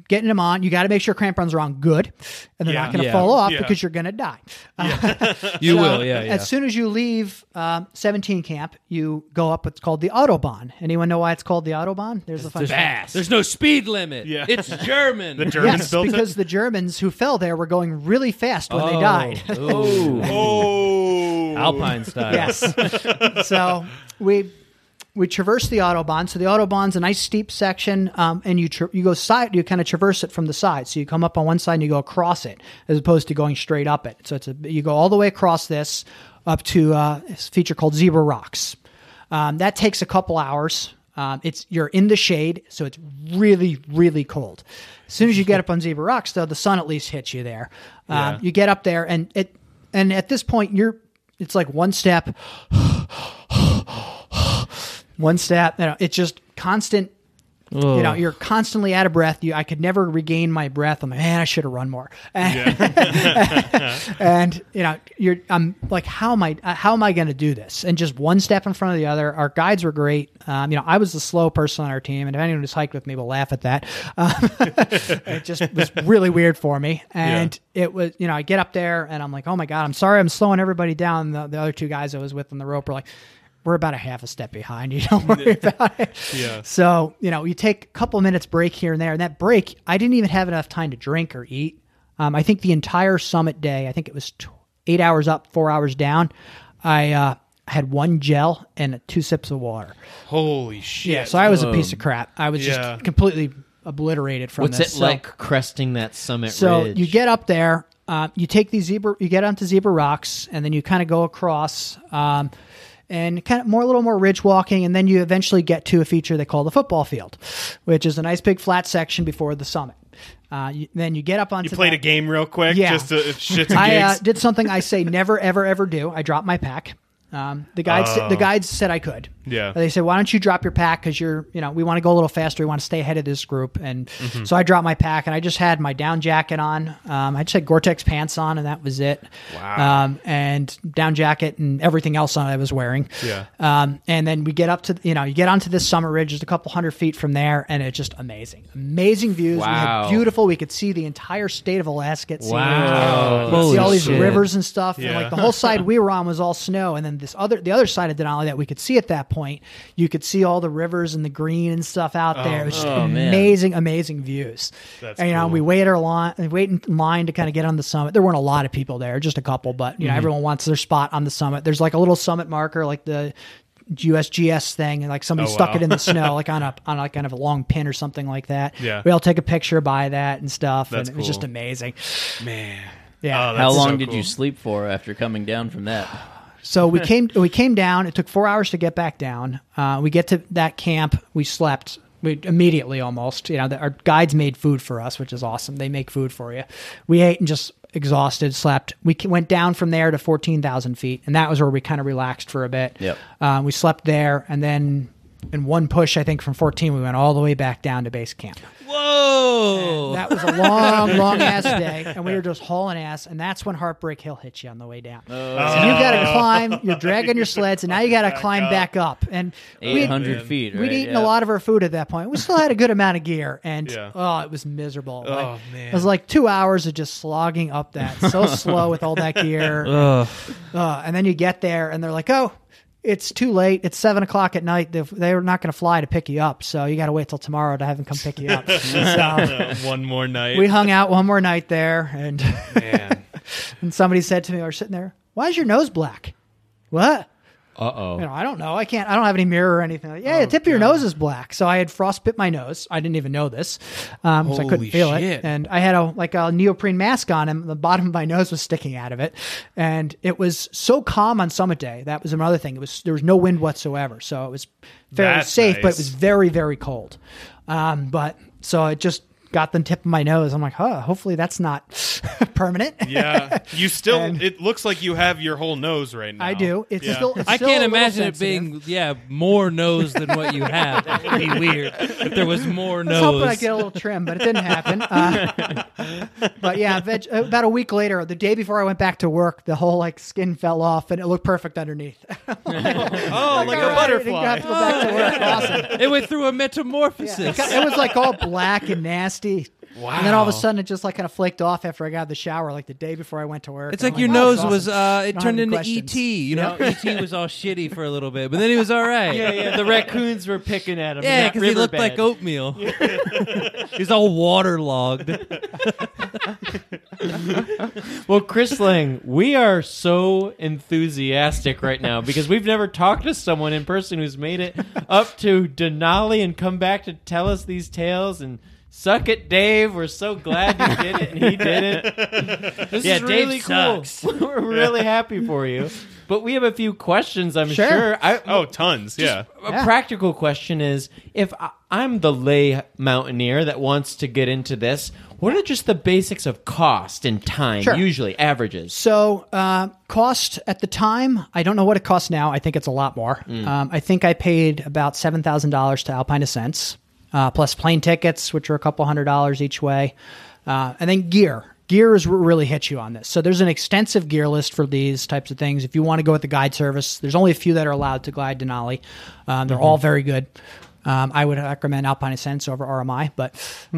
getting them on. You got to make sure crampons are on good, and they're Yeah. not going to Yeah. fall off Yeah. because you're going to die. You So, will, yeah, yeah. As soon as you leave um, seventeen camp, you go up what's called the Autobahn. Anyone know why it's called the Autobahn? There's a fun fact. There's no speed limit. Yeah. It's German. The Germans Yes, built because it. the Germans who fell there were going really fast when they Oh. died. Oh, Oh, Alpine style. Yes. So we we traverse the Autobahn. So the Autobahn's a nice steep section, um, and you tra- you go side, you kind of traverse it from the side. So you come up on one side and you go across it, as opposed to going straight up it. So it's a you go all the way across this up to uh, this feature called Zebra Rocks. Um, that takes a couple hours. Um, it's you're in the shade, so it's really really cold. As soon as you get up on Zebra Rocks, though, the sun at least hits you there. Um, Yeah. You get up there, and it and at this point you're it's like one step. One step, you know, it's just constant. You know, you're constantly out of breath. You, I could never regain my breath. I'm like, man, I should have run more. And, and you know, you're, I'm like, how am I, how am I going to do this? And just one step in front of the other. Our guides were great. Um, you know, I was the slow person on our team, and if anyone who's hiked with me will laugh at that. Um, it just was really weird for me. And it was, you know, I get up there and I'm like, oh my God, I'm sorry, I'm slowing everybody down. The, the other two guys I was with on the rope were like, we're about a half a step behind. You don't worry about it. Yeah. So, you know, you take a couple minutes break here and there. And that break, I didn't even have enough time to drink or eat. Um, I think the entire summit day, I think it was t- eight hours up, four hours down. I uh, had one gel and two sips of water. Holy shit! Yeah. So I was a piece of crap. I was Yeah. just completely obliterated from What's this. it So- like cresting that summit so ridge? you get up there, uh, you take these zebra, you get onto Zebra Rocks, and then you kind of go across, um, and kind of more, a little more ridge walking, and then you eventually get to a feature they call the football field, which is a nice big flat section before the summit. Uh, you, then you get up onto. You played that. a game real quick, Yeah. just to if shits and I uh, gigs. did something I say never, ever, ever do. I dropped my pack. Um, the guides, Oh. the guides said I could. Yeah. They said, "Why don't you drop your pack? Because you're, you know, we want to go a little faster. We want to stay ahead of this group." And Mm-hmm. so I dropped my pack, and I just had my down jacket on. Um, I just had Gore-Tex pants on, and that was it. Wow. Um, and down jacket and everything else on I was wearing. Yeah. Um, and then we get up to, you know, you get onto this summit ridge, just a couple hundred feet from there, and it's just amazing, amazing views. We Wow. had beautiful. We could see the entire state of Alaska. At sea Wow. level. Holy See all these shit. rivers and stuff, and Yeah. like the whole side we were on was all snow, and then this other, the other side of Denali that we could see at that point, you could see all the rivers and the green and stuff out there. It was just Oh, man. amazing, amazing views. That's and you know, cool. we wait our line, wait in line to kind of get on the summit. There weren't a lot of people there, just a couple, but you know, Mm-hmm. everyone wants their spot on the summit. There's like a little summit marker, like the U S G S thing, and like somebody Oh, stuck wow. it in the snow, like on a on like kind of a long pin or something like that. Yeah. we all take a picture by that and stuff, That's and it was just cool. amazing. Man. Yeah. Oh, that's How long so did cool. you sleep for after coming down from that? So we came we came down. It took four hours to get back down. Uh, we get to that camp. We slept. We immediately almost. You know, the, our guides made food for us, which is awesome. They make food for you. We ate and just exhausted, slept. We c- went down from there to fourteen thousand feet, and that was where we kind of relaxed for a bit. Yep. Uh, we slept there, and then in one push, I think from fourteen, we went all the way back down to base camp. Whoa! That was a long, long ass day, and we were just hauling ass, and that's when Heartbreak Hill hits you on the way down. So you got to climb. You're dragging your sleds, and now you got to climb up. back up. And eight we'd, hundred feet, right? we'd eaten Yeah. a lot of our food at that point. We still had a good amount of gear, and Yeah. oh, it was miserable. Oh, Like, man. it was like two hours of just slogging up that, so slow with all that gear. Ugh. Uh, and then you get there, and they're like, "Oh, it's too late. It's seven o'clock at night. They've- They're not going to fly to pick you up, so you got to wait till tomorrow to have them come pick you up." So One more night. we hung out one more night there, and Man. and somebody said to me, I was sitting there, "Why is your nose black?" What? Uh-oh. You know, I don't know. I can't. I don't have any mirror or anything. Like, yeah, Oh, the tip of your God. nose is black. So I had frostbit my nose. I didn't even know this, um, so I couldn't Holy feel shit. it. And I had a like a neoprene mask on, and the bottom of my nose was sticking out of it. And it was so calm on summit day. That was another thing. It was there was no wind whatsoever, so it was fairly That's safe. But nice. it was very very cold. Um, but so it just got the tip of my nose. I'm like, huh. Hopefully that's not permanent. Yeah. You still, And- it looks like you have your whole nose right now. I do. It's Yeah. still. It's I still can't a little imagine it sensitive. being yeah more nose than what you have. That would be weird if there was more I was hoping nose. I'd get a little trim, but it didn't happen. Uh, but yeah, veg- about a week later, the day before I went back to work, the whole like skin fell off and it looked perfect underneath. Oh, like All a right, didn't butterfly. have to go back to work. Awesome. It went through a Yeah, metamorphosis. it, got- it was like all black and nasty. Wow. And then all of a sudden, it just like kind of flaked off after I got out of the shower, like the day before I went to work. It's And like I'm your wow, nose this is was, awesome. uh, I it don't turned have into any E questions. T. You know, E T was all shitty for a little bit, but then he was all right. Yeah, yeah. The raccoons were picking at him. in Yeah, that because he looked riverbed. like oatmeal. He's all waterlogged. Well, Chris Lang, we are so enthusiastic right now because we've never talked to someone in person who's made it up to Denali and come back to tell us these tales. And suck it, Dave. We're so glad you did it and he did it. This Yeah, is really Dave cool. sucks. We're really happy for you. But we have a few questions, I'm Sure. sure. I, Oh, tons. Yeah. A Yeah. practical question is, if I- I'm the lay mountaineer that wants to get into this, what are just the basics of cost and time, Sure. usually averages? So, uh, cost at the time, I don't know what it costs now. I think it's a lot more. Um, I think I paid about seven thousand dollars to Alpine Ascents, uh, plus plane tickets, which are a couple hundred dollars each way, uh, and then gear. Gear is what really hits you on this. So there's an extensive gear list for these types of things. If you want to go with the guide service, there's only a few that are allowed to glide Denali. Um, they're all very good. Um, I would recommend Alpine Ascents over R M I, but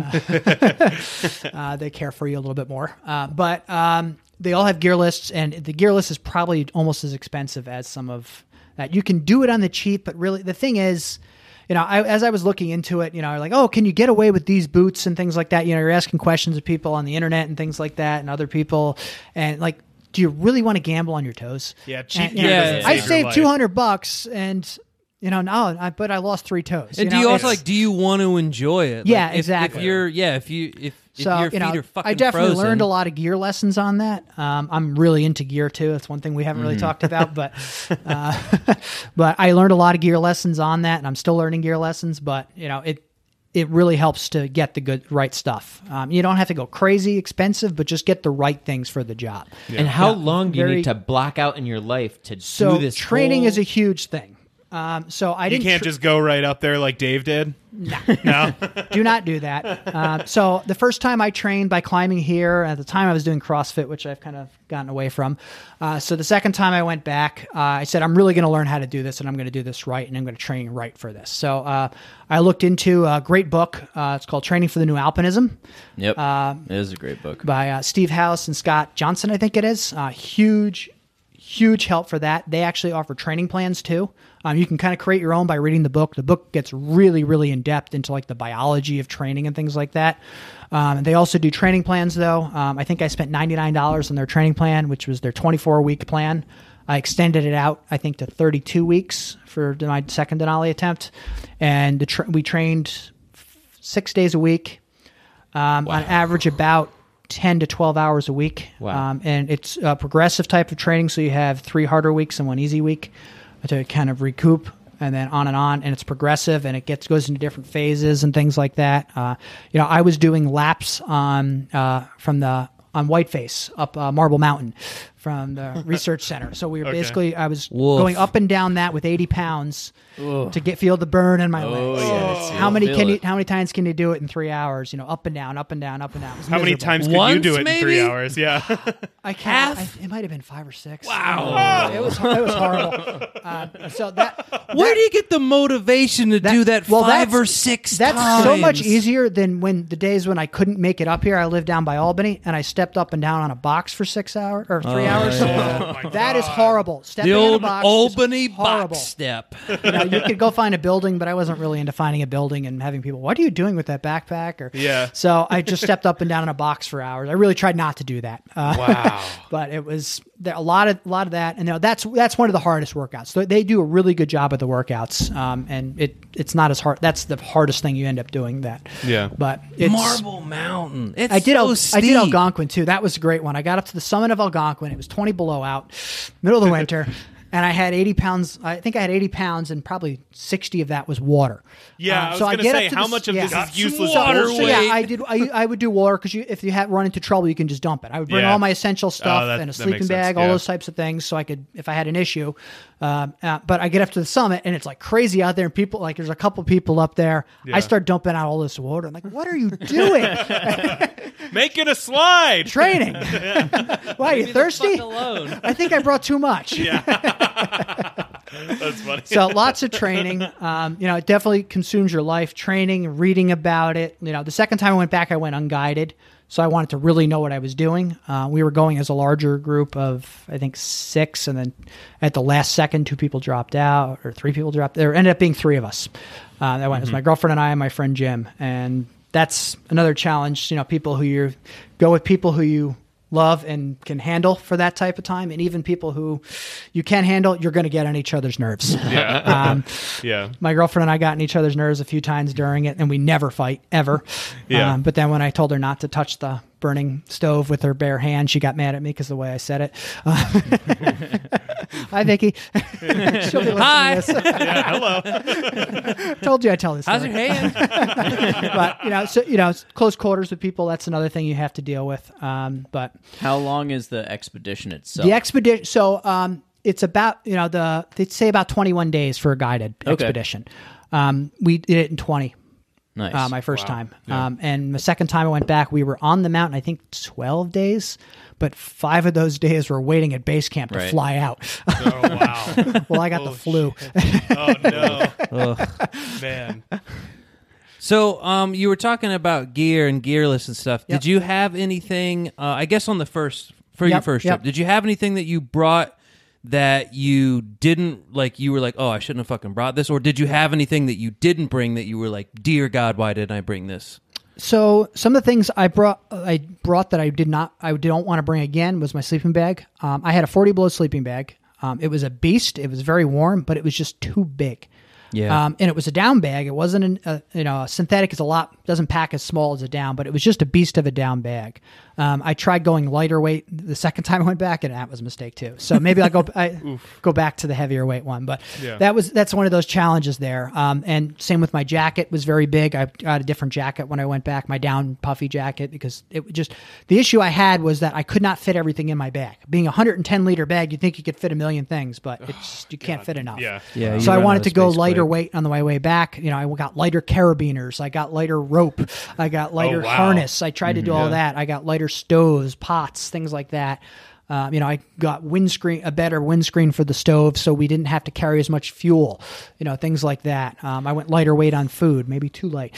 uh, uh, they care for you a little bit more. Uh, but um, they all have gear lists, and the gear list is probably almost as expensive as some of that. You can do it on the cheap, but really the thing is, you know, I, as I was looking into it, you know, like, oh, can you get away with these boots and things like that? You know, you're asking questions of people on the internet and things like that, and other people, and like, do you really want to gamble on your toes? Yeah, cheap And, you gear know, doesn't I save your saved life. two hundred bucks, and you know, no, I, but I lost three toes. And do know, you also it's- like? Do you want to enjoy it? Yeah, Like, if, exactly. If you're, yeah, if you, if, if So, your you feet know, are fucking I definitely frozen, learned a lot of gear lessons on that. Um, I'm really into gear too. That's one thing we haven't really talked about, but uh, but I learned a lot of gear lessons on that, and I'm still learning gear lessons. But you know, it it really helps to get the good right stuff. Um, you don't have to go crazy expensive, but just get the right things for the job. And how Yeah, long do you very- need to block out in your life to So do this? training whole- is a huge thing. Um, so I You didn't can't tr- just go right up there like Dave did. No. do not do that. Uh, so the first time I trained by climbing here, at the time I was doing CrossFit, which I've kind of gotten away from. Uh, so the second time I went back, uh, I said, I'm really going to learn how to do this, and I'm going to do this right, and I'm going to train right for this. So uh, I looked into a great book. Uh, it's called Training for the New Alpinism Yep. Uh, it is a great book. by uh, Steve House and Scott Johnson, I think it is. Uh, huge, huge help for that. They actually offer training plans too. Um, you can kind of create your own by reading the book. The book gets really, really in depth into like the biology of training and things like that. Um, they also do training plans though. Um, I think I spent ninety-nine dollars on their training plan, which was their twenty-four week plan. I extended it out, I think, to thirty-two weeks for my second Denali attempt, and the tra- we trained six days a week, um, on average about ten to twelve hours a week. Wow. Um, and it's a progressive type of training, so you have three harder weeks and one easy week to kind of recoup, and then on and on. And it's progressive, and it gets goes into different phases and things like that. Uh, you know, I was doing laps on uh, from the on Whiteface up uh, Marble Mountain from the research center. So we were Okay. basically I was Woof. going up and down that with eighty pounds to get feel the burn in my Oh, legs. yeah. It's- You'll How many feel can you? it. How many times can you do it in three hours? You know, up and down, up and down, up and down. It's How many miserable. times could you Once, do it in three maybe? hours? Yeah. I can't. I, it might have been five or six. Wow, it was it was horrible. Uh, so that Where do you get the motivation to that- do that well, five that's- or six That's times? so much easier than when the days when I couldn't make it up here. I lived down by Albany, and I stepped up and down on a box for six hours or three hours. That is horrible. Stepping The on a old box Albany is horrible. box step. You know, you could go find a building, but I wasn't really into finding a building and having people, what are you doing with that backpack? Or Yeah. So I just stepped up and down in a box for hours. I really tried not to do that. Uh, Wow. but it was there, a lot of a lot of that, and you know, that's that's one of the hardest workouts. So they do a really good job of the workouts, um, and it it's not as hard. That's the hardest thing you end up doing. That. Yeah. But it's, Marble Mountain. It's I did so Al- steep. I did Algonquin too. That was a great one. I got up to the summit of Algonquin. It was twenty below out, middle of the winter, and I had eighty pounds. I think I had eighty pounds, and probably sixty of that was water. Yeah, Um, I was so gonna get up say, to how the- much of yeah. this Got is useless So, water so yeah, weight. I did. I, I would do water because you, if you had run into trouble, you can just dump it. I would bring Yeah. all my essential stuff Oh, that- and a that sleeping makes sense, bag, all yeah. those types of things, so I could, if I had an issue. Um, uh, but I get up to the summit, and it's like crazy out there, and people like there's a couple people up there. Yeah. I start dumping out all this water. I'm like, what are you doing? Make it a slide. Training? Why are you thirsty? alone. I think I brought too much. That's funny. So lots of training. Um, you know, it definitely consumes your life. Training, reading about it. You know, the second time I went back, I went unguided. So I wanted to really know what I was doing. Uh, we were going as a larger group of, I think, six. And then at the last second, two people dropped out or three people dropped. There ended up being three of us. Uh, that went. It was my girlfriend and I and my friend Jim. And that's another challenge. You know, people who you go with people who you love and can handle for that type of time, and even people who you can't handle, you're going to get on each other's nerves. Yeah. um, Yeah. my girlfriend and I got on each other's nerves a few times during it, and we never fight ever. Yeah. Um, but then when I told her not to touch the burning stove with her bare hand, she got mad at me because the way I said it. Uh, Hi, Vicky. She'll be listening Hi. to this. Yeah. Hello. Told you I tell this. How's story. your hand? But you know, so you know, close quarters with people. That's another thing you have to deal with. Um, but How long is the expedition itself? the expedition. So um, it's about you know the they'd say about twenty-one days for a guided Okay. expedition. Um, we did it in twenty. Nice. Uh, my first Wow. time. Yeah. Um, and the second time I went back, we were on the mountain, I think twelve days, but five of those days were waiting at base camp to Right. fly out. Oh wow. Well, I got the flu. Oh no, Ugh. man. So, um, you were talking about gear and gearless and stuff. Yep. Did you have anything? Uh, I guess on the first for your Yep, first yep. trip, did you have anything that you brought that you didn't like? You were like, "Oh, I shouldn't have fucking brought this," or did you have anything that you didn't bring that you were like, "Dear God, why didn't I bring this?" So some of the things I brought, I brought that I did not, I don't want to bring again was my sleeping bag. Um, I had a forty below sleeping bag. Um, it was a beast. It was very warm, but it was just too big. Yeah. Um, and it was a down bag. It wasn't an, a, you know, a synthetic is a lot, doesn't pack as small as a down, but it was just a beast of a down bag. Um, I tried going lighter weight the second time I went back, and that was a mistake too. So maybe I'll go, I go back to the heavier weight one, but Yeah. that was, that's one of those challenges there. Um, and same with my jacket was very big. I got a different jacket when I went back, my down puffy jacket, because it would just, the issue I had was that I could not fit everything in my bag. Being a one hundred ten liter bag, you'd think you could fit a million things, but it's just, you can't fit enough. Yeah. Yeah. you So I run out wanted of to go space lighter quick. weight on the way way back. You know, I got lighter carabiners. I got lighter rope. I got lighter Oh, wow. harness. I tried to do all Yeah. that. I got lighter stoves, pots, things like that. Um, you know, I got windscreen, a better windscreen for the stove, so we didn't have to carry as much fuel. You know, things like that. Um, I went lighter weight on food, maybe too light.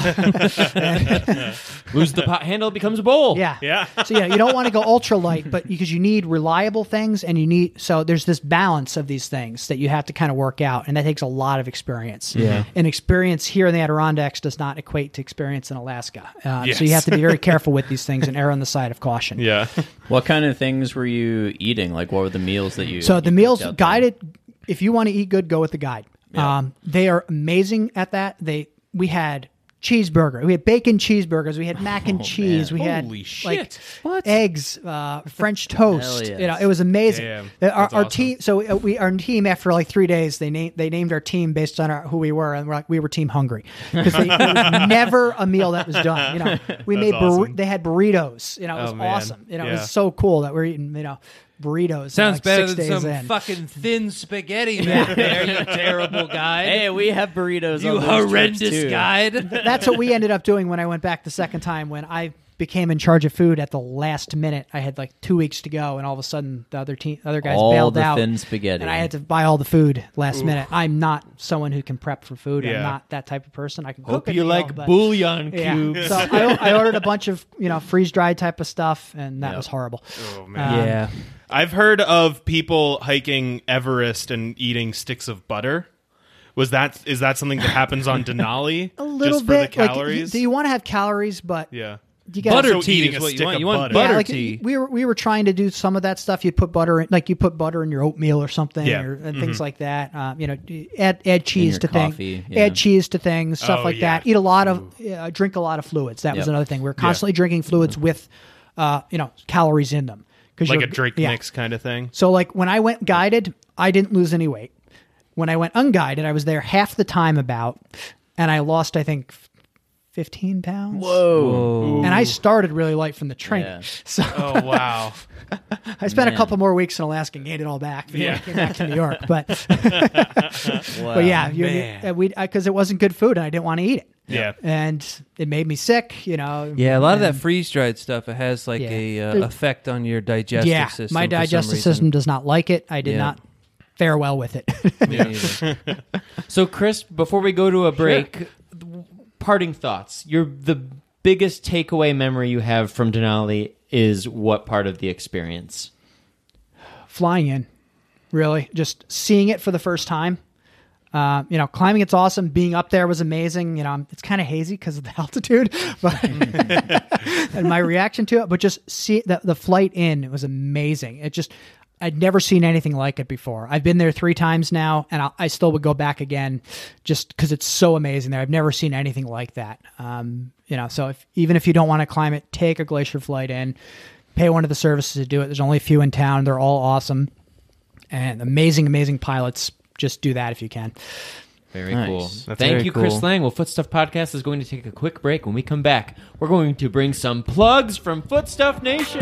Lose the pot handle, it becomes a bowl. Yeah. Yeah. So yeah, you don't want to go ultra light, but because you need reliable things, and you need so there's this balance of these things that you have to kind of work out, and that takes a lot of experience. Yeah. And experience here in the Adirondacks does not equate to experience in Alaska. Uh, Yes. So you have to be very careful with these things and err on the side of caution. Yeah. What kind of things were you eating? Like, what were the meals that you? So you the meals cooked out there? guided. If you want to eat good, go with the guide. Yeah. Um, they are amazing at that. They we had cheeseburger, we had bacon cheeseburgers, we had mac and cheese, we had Holy like shit. eggs, uh, French toast. Hell yes. You know, it was amazing. Damn. Uh, Our, That's our awesome. team. So uh, we our team after like three days they named they named our team based on our, who we were, and we're like we were Team Hungry because there was never a meal that was done. You know, we That's made burri- awesome. they had burritos. You know, it was Oh, man. awesome. You know, it Yeah. was so cool that we're eating. You know. Burritos. Sounds like better six than days some in. fucking thin spaghetti back there, you terrible guy. Hey, we have burritos. you on those trips, horrendous too. guide. That's what we ended up doing when I went back the second time. When I became in charge of food at the last minute, I had like two weeks to go, and all of a sudden the other team, other guys All bailed the out, thin spaghetti. and I had to buy all the food last minute. I'm not someone who can prep for food. I'm Yeah. not that type of person. I can Hope cook a you meal, like but- bouillon Yeah. cubes. So I, I ordered a bunch of you know freeze dried type of stuff, and that Yep. was horrible. Oh man. Um, Yeah. I've heard of people hiking Everest and eating sticks of butter. Was that is that something that happens on Denali? A little just for bit. the calories? Like, do you want to have calories? But yeah. you got Butter So tea eating is a what you stick want. of You want butter. butter yeah, like tea. we were we were trying to do some of that stuff. You'd put butter in, like you put butter in your oatmeal or something, Yeah. or and things like that. Um, you know, add add cheese your to coffee, things, yeah. add cheese to things, stuff Oh, like yeah. that. Eat a lot of, uh, drink a lot of fluids. That was Yep. another thing. We are constantly drinking fluids with, uh, you know, calories in them. Like you're- a drink yeah. mix kind of thing. So like when I went guided, I didn't lose any weight. When I went unguided, I was there half the time about, and I lost I think fifteen pounds. Whoa. And I started really light from the training. Yeah. So Oh wow. I spent Man. a couple more weeks in Alaska and gained it all back before I came back to New York. But Wow. but yeah, you, man. uh, we because it wasn't good food and I didn't want to eat it. Yeah. And it made me sick, you know. Yeah, a lot of that and- freeze dried stuff, it has like Yeah. a uh, There- effect on your digestive Yeah, system. my for some digestive reason. system does not like it. I did Yeah. not fare well with it. So, Chris, before we go to a break, parting thoughts. Your the biggest takeaway memory you have from Denali is what part of the experience? Flying in, really, just seeing it for the first time. Uh, you know, climbing, it's awesome. Being up there was amazing. You know, it's kind of hazy because of the altitude, but and my reaction to it. But just see the the flight in, it was amazing. It just, I'd never seen anything like it before. I've been there three times now, and I, I still would go back again, just because it's so amazing there. I've never seen anything like that. Um, you know, so if even if you don't want to climb it, take a glacier flight in. Pay one of the services to do it. There's only a few in town. They're all awesome and amazing, amazing pilots. Just do that if you can. Very Nice. cool. That's Thank very you, Chris cool. Lang. Well, Footstuff Podcast is going to take a quick break. When we come back, we're going to bring some plugs from Footstuff Nation.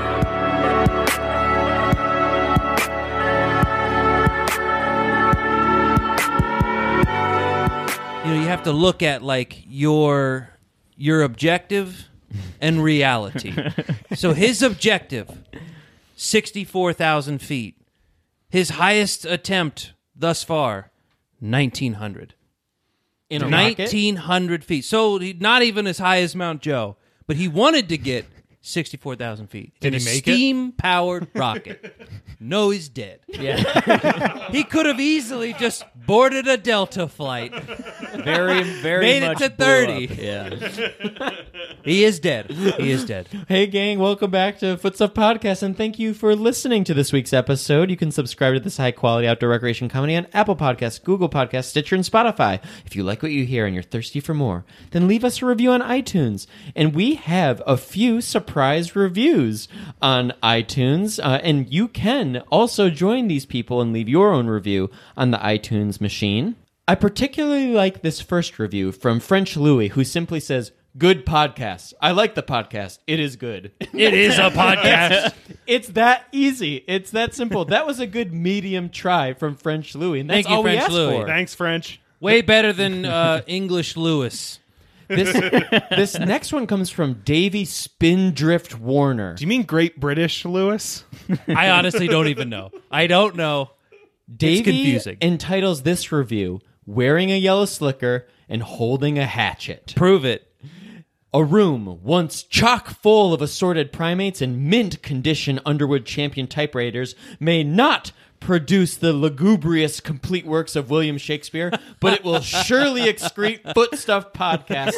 You know, you have to look at like your your objective and reality. So his objective, sixty-four thousand feet. His highest attempt thus far, nineteen hundred. In a rocket? nineteen hundred feet. So he, not even as high as Mount Joe, but he wanted to get sixty-four thousand feet. Did in he a make it? steam-powered rocket. No, he's dead. Yeah. He could have easily just boarded a Delta flight. Very, very Made it much to blew thirty. up. Yeah. He is dead. He is dead. Hey, gang, welcome back to Footstuff Podcast, and thank you for listening to this week's episode. You can subscribe to this high-quality outdoor recreation comedy on Apple Podcasts, Google Podcasts, Stitcher, and Spotify. If you like what you hear and you're thirsty for more, then leave us a review on iTunes. And we have a few surprise reviews on iTunes, uh, and you can also join these people and leave your own review on the iTunes machine. I particularly like this first review from French Louis, who simply says, "Good podcast. I like the podcast. It is good." It is a podcast. It's that easy. It's that simple. That was a good medium try from French Louis, and that's Thank you, all we French asked Louis. for. Thanks, French. Way better than uh, English Lewis. This, this next one comes from Davey Spindrift Warner. Do you mean Great British, Lewis? I honestly don't even know. I don't know. Davey confusing. entitles this review, "Wearing a Yellow Slicker and Holding a Hatchet." Prove it. A room once chock full of assorted primates and mint condition Underwood Champion typewriters may not produce the lugubrious complete works of William Shakespeare, but it will surely excrete Footstuff Podcast.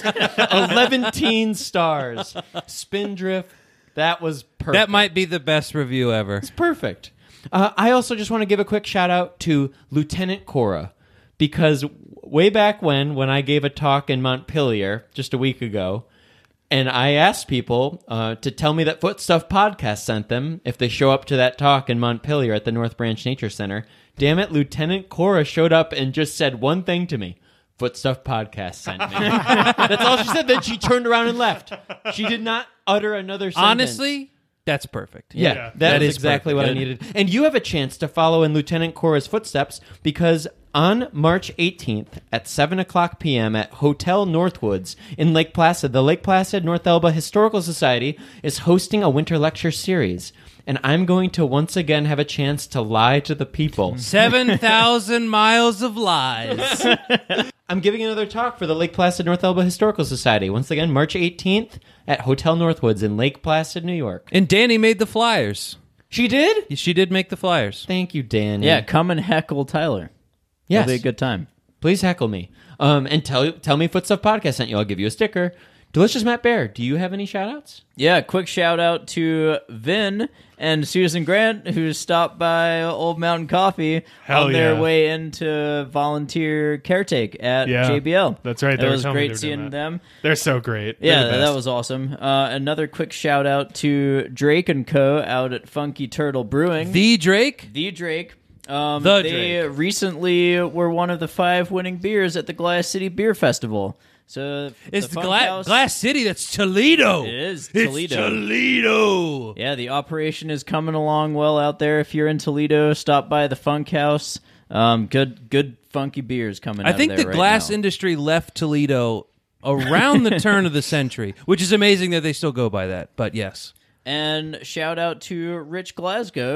eleven stars. Spindrift, that was perfect. That might be the best review ever. It's perfect. Uh, I also just want to give a quick shout out to Lieutenant Cora, because way back when, when I gave a talk in Montpelier just a week ago, and I asked people uh, to tell me that Footstuff Podcast sent them if they show up to that talk in Montpelier at the North Branch Nature Center. Damn it, Lieutenant Cora showed up and just said one thing to me. Footstuff Podcast sent me. That's all she said. Then she turned around and left. She did not utter another sentence. Honestly, that's perfect. Yeah, Yeah. that, That is is exactly perfect. what I Good. needed. And you have a chance to follow in Lieutenant Cora's footsteps, because on March eighteenth at seven o'clock p.m. at Hotel Northwoods in Lake Placid, the Lake Placid North Elba Historical Society is hosting a winter lecture series. And I'm going to once again have a chance to lie to the people. seven thousand miles of lies. I'm giving another talk for the Lake Placid North Elba Historical Society. Once again, March eighteenth at Hotel Northwoods in Lake Placid, New York. And Danny made the flyers. She did? She did make the flyers. Thank you, Danny. Yeah, come and heckle Tyler. Yes. It'll be a good time. Please heckle me. Um, and tell tell me Footstuff Podcast sent you. I'll give you a sticker. Delicious Matt Bear, do you have any shout-outs? Yeah, quick shout out to Vin and Susan Grant, who stopped by Old Mountain Coffee Hell on their yeah. way into volunteer caretake at Yeah, J B L. that's right. They It were was telling me they great were doing seeing that. them. They're so great. They're Yeah, the that best. was awesome. Uh, another quick shout out to Drake and Co. out at Funky Turtle Brewing. The Drake? The Drake. Um, The they Drake. recently were one of the five winning beers at the Glass City Beer Festival. So It's the the Funk Gla- House- Glass City. That's Toledo. It is It's Toledo. Toledo. Yeah, the operation is coming along well out there. If you're in Toledo, stop by the Funk House. Um, good, good funky beers coming. I out think of the there right glass now. industry left Toledo around the turn of the century, which is amazing that they still go by that. But yes. And shout out to Rich Glasgow,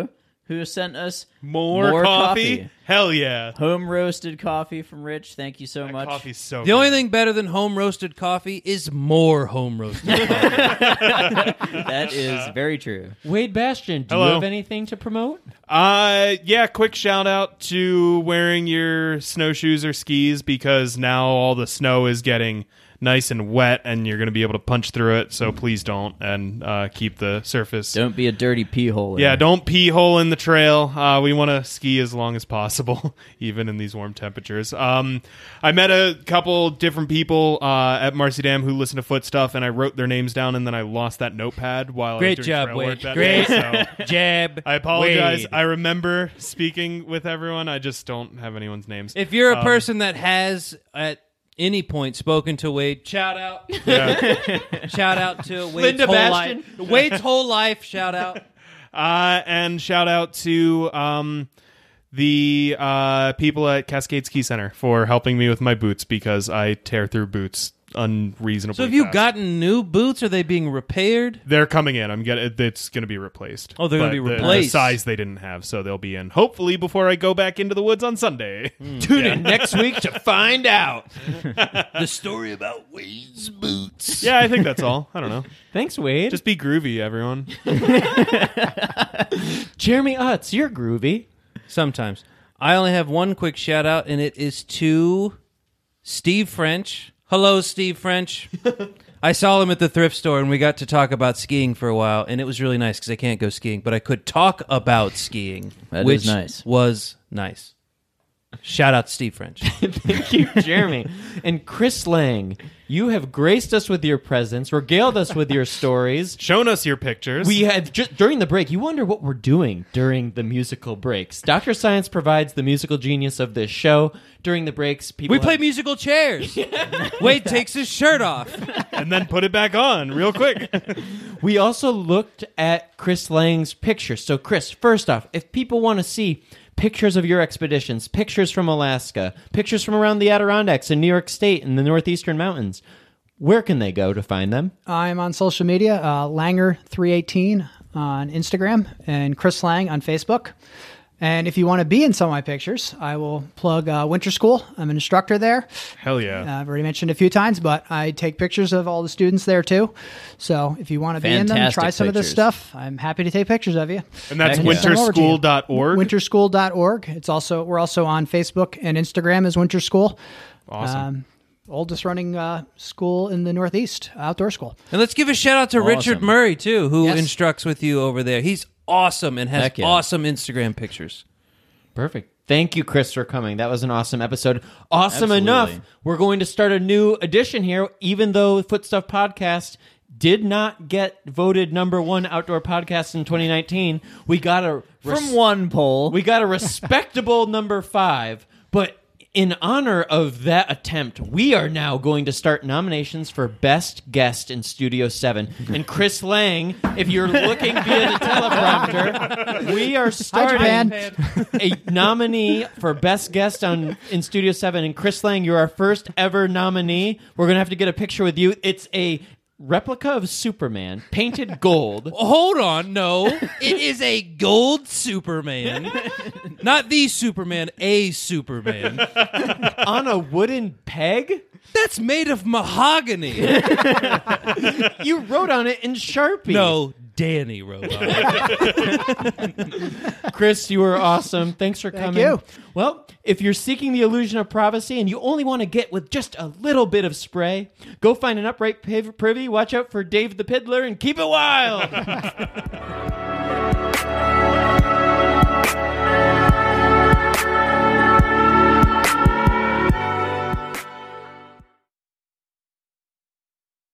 who sent us More, more coffee? coffee. Hell yeah. Home roasted coffee from Rich. Thank you so That much. coffee's so The good. only thing better than home roasted coffee is more home roasted coffee. That is very true. Wade Bastian, do Hello. you have anything to promote? Uh, yeah, quick shout out to wearing your snowshoes or skis because now all the snow is getting nice and wet and you're going to be able to punch through it. So please don't and uh, keep the surface. Don't be a dirty pee hole. in Yeah, there. don't pee hole in the trail. Uh, we want to ski as long as possible, even in these warm temperatures. Um, I met a couple different people uh, at Marcy Dam who listen to Foot Stuff, and I wrote their names down, and then I lost that notepad while Great I was doing job, trail Wade. work that Great day. So jab. I apologize. Wade. I remember speaking with everyone. I just don't have anyone's names. If you're a Um, person that has at any point spoken to Wade, shout out. Yeah. Shout out to Wade's Linda whole Bastian. life. Wade's whole life. Shout out. Uh, and shout out to um, the uh, people at Cascade Ski Center for helping me with my boots because I tear through boots unreasonably. So have you fast. gotten new boots? Are they being repaired? They're coming in. I'm getting. It's going to be replaced. Oh, they're gonna But be the- The, replaced. size they didn't have, so they'll be in. Hopefully, before I go back into the woods on Sunday. Tune in next week to find out. The story about Wade's boots. Yeah, I think that's all. I don't know. Thanks, Wade. Just be groovy, everyone. Jeremy Utz, you're groovy. Sometimes. I only have one quick shout out, and it is to Steve French. Hello, Steve French. I saw him at the thrift store, and we got to talk about skiing for a while, and it was really nice because I can't go skiing, but I could talk about skiing, That is which nice. was nice. Shout out to Steve French. Thank you, Jeremy. And Chris Lang, you have graced us with your presence, regaled us with your stories. Shown us your pictures. We had just during the break. You wonder what we're doing during the musical breaks. Doctor Science provides the musical genius of this show. During the breaks, people We play have- musical chairs. Wade takes his shirt off. and then put it back on real quick. We also looked at Chris Lang's pictures. So, Chris, first off, if people want to see pictures of your expeditions, pictures from Alaska, pictures from around the Adirondacks in New York State and the Northeastern Mountains, where can they go to find them? I'm on social media, uh, Langer three eighteen on Instagram and Chris Lang on Facebook. And if you want to be in some of my pictures, I will plug uh, Winter School. I'm an instructor there. Hell yeah. Uh, I've already mentioned a few times, but I take pictures of all the students there too. So if you want to be in them, Fantastic try some of this pictures. stuff. I'm happy to take pictures of you. and that's Heck yeah. Send them over to you. winterschool dot org. winter school dot org. It's also we're also on Facebook and Instagram as Winter School. Awesome. Um, oldest running uh, school in the Northeast, outdoor school. And let's give a shout out to Awesome. Richard Murray, too, who Yes. instructs with you over there. He's awesome and has Heck yeah. awesome Instagram pictures. Perfect. Thank you, Chris, for coming. That was an awesome episode. Awesome Absolutely. enough. We're going to start a new edition here, even though Foot Stuff Podcast did not get voted number one outdoor podcast in twenty nineteen. We got a From one poll. we got a respectable number five, but in honor of that attempt, we are now going to start nominations for Best Guest in Studio seven. And Chris Lang, if you're looking via the teleprompter, we are starting Japan. a nominee for Best Guest on in Studio seven. And Chris Lang, you're our first ever nominee. We're going to have to get a picture with you. It's a replica of Superman, painted gold. Hold on, no. It is a gold Superman. Not the Superman, a Superman. on a wooden peg? That's made of mahogany. You wrote on it in Sharpie. No, Danny wrote on it. Chris, you were awesome. Thanks for coming. you. Well, if you're seeking the illusion of privacy and you only want to get with just a little bit of spray, go find an upright piv- privy, watch out for Dave the Piddler, and keep it wild.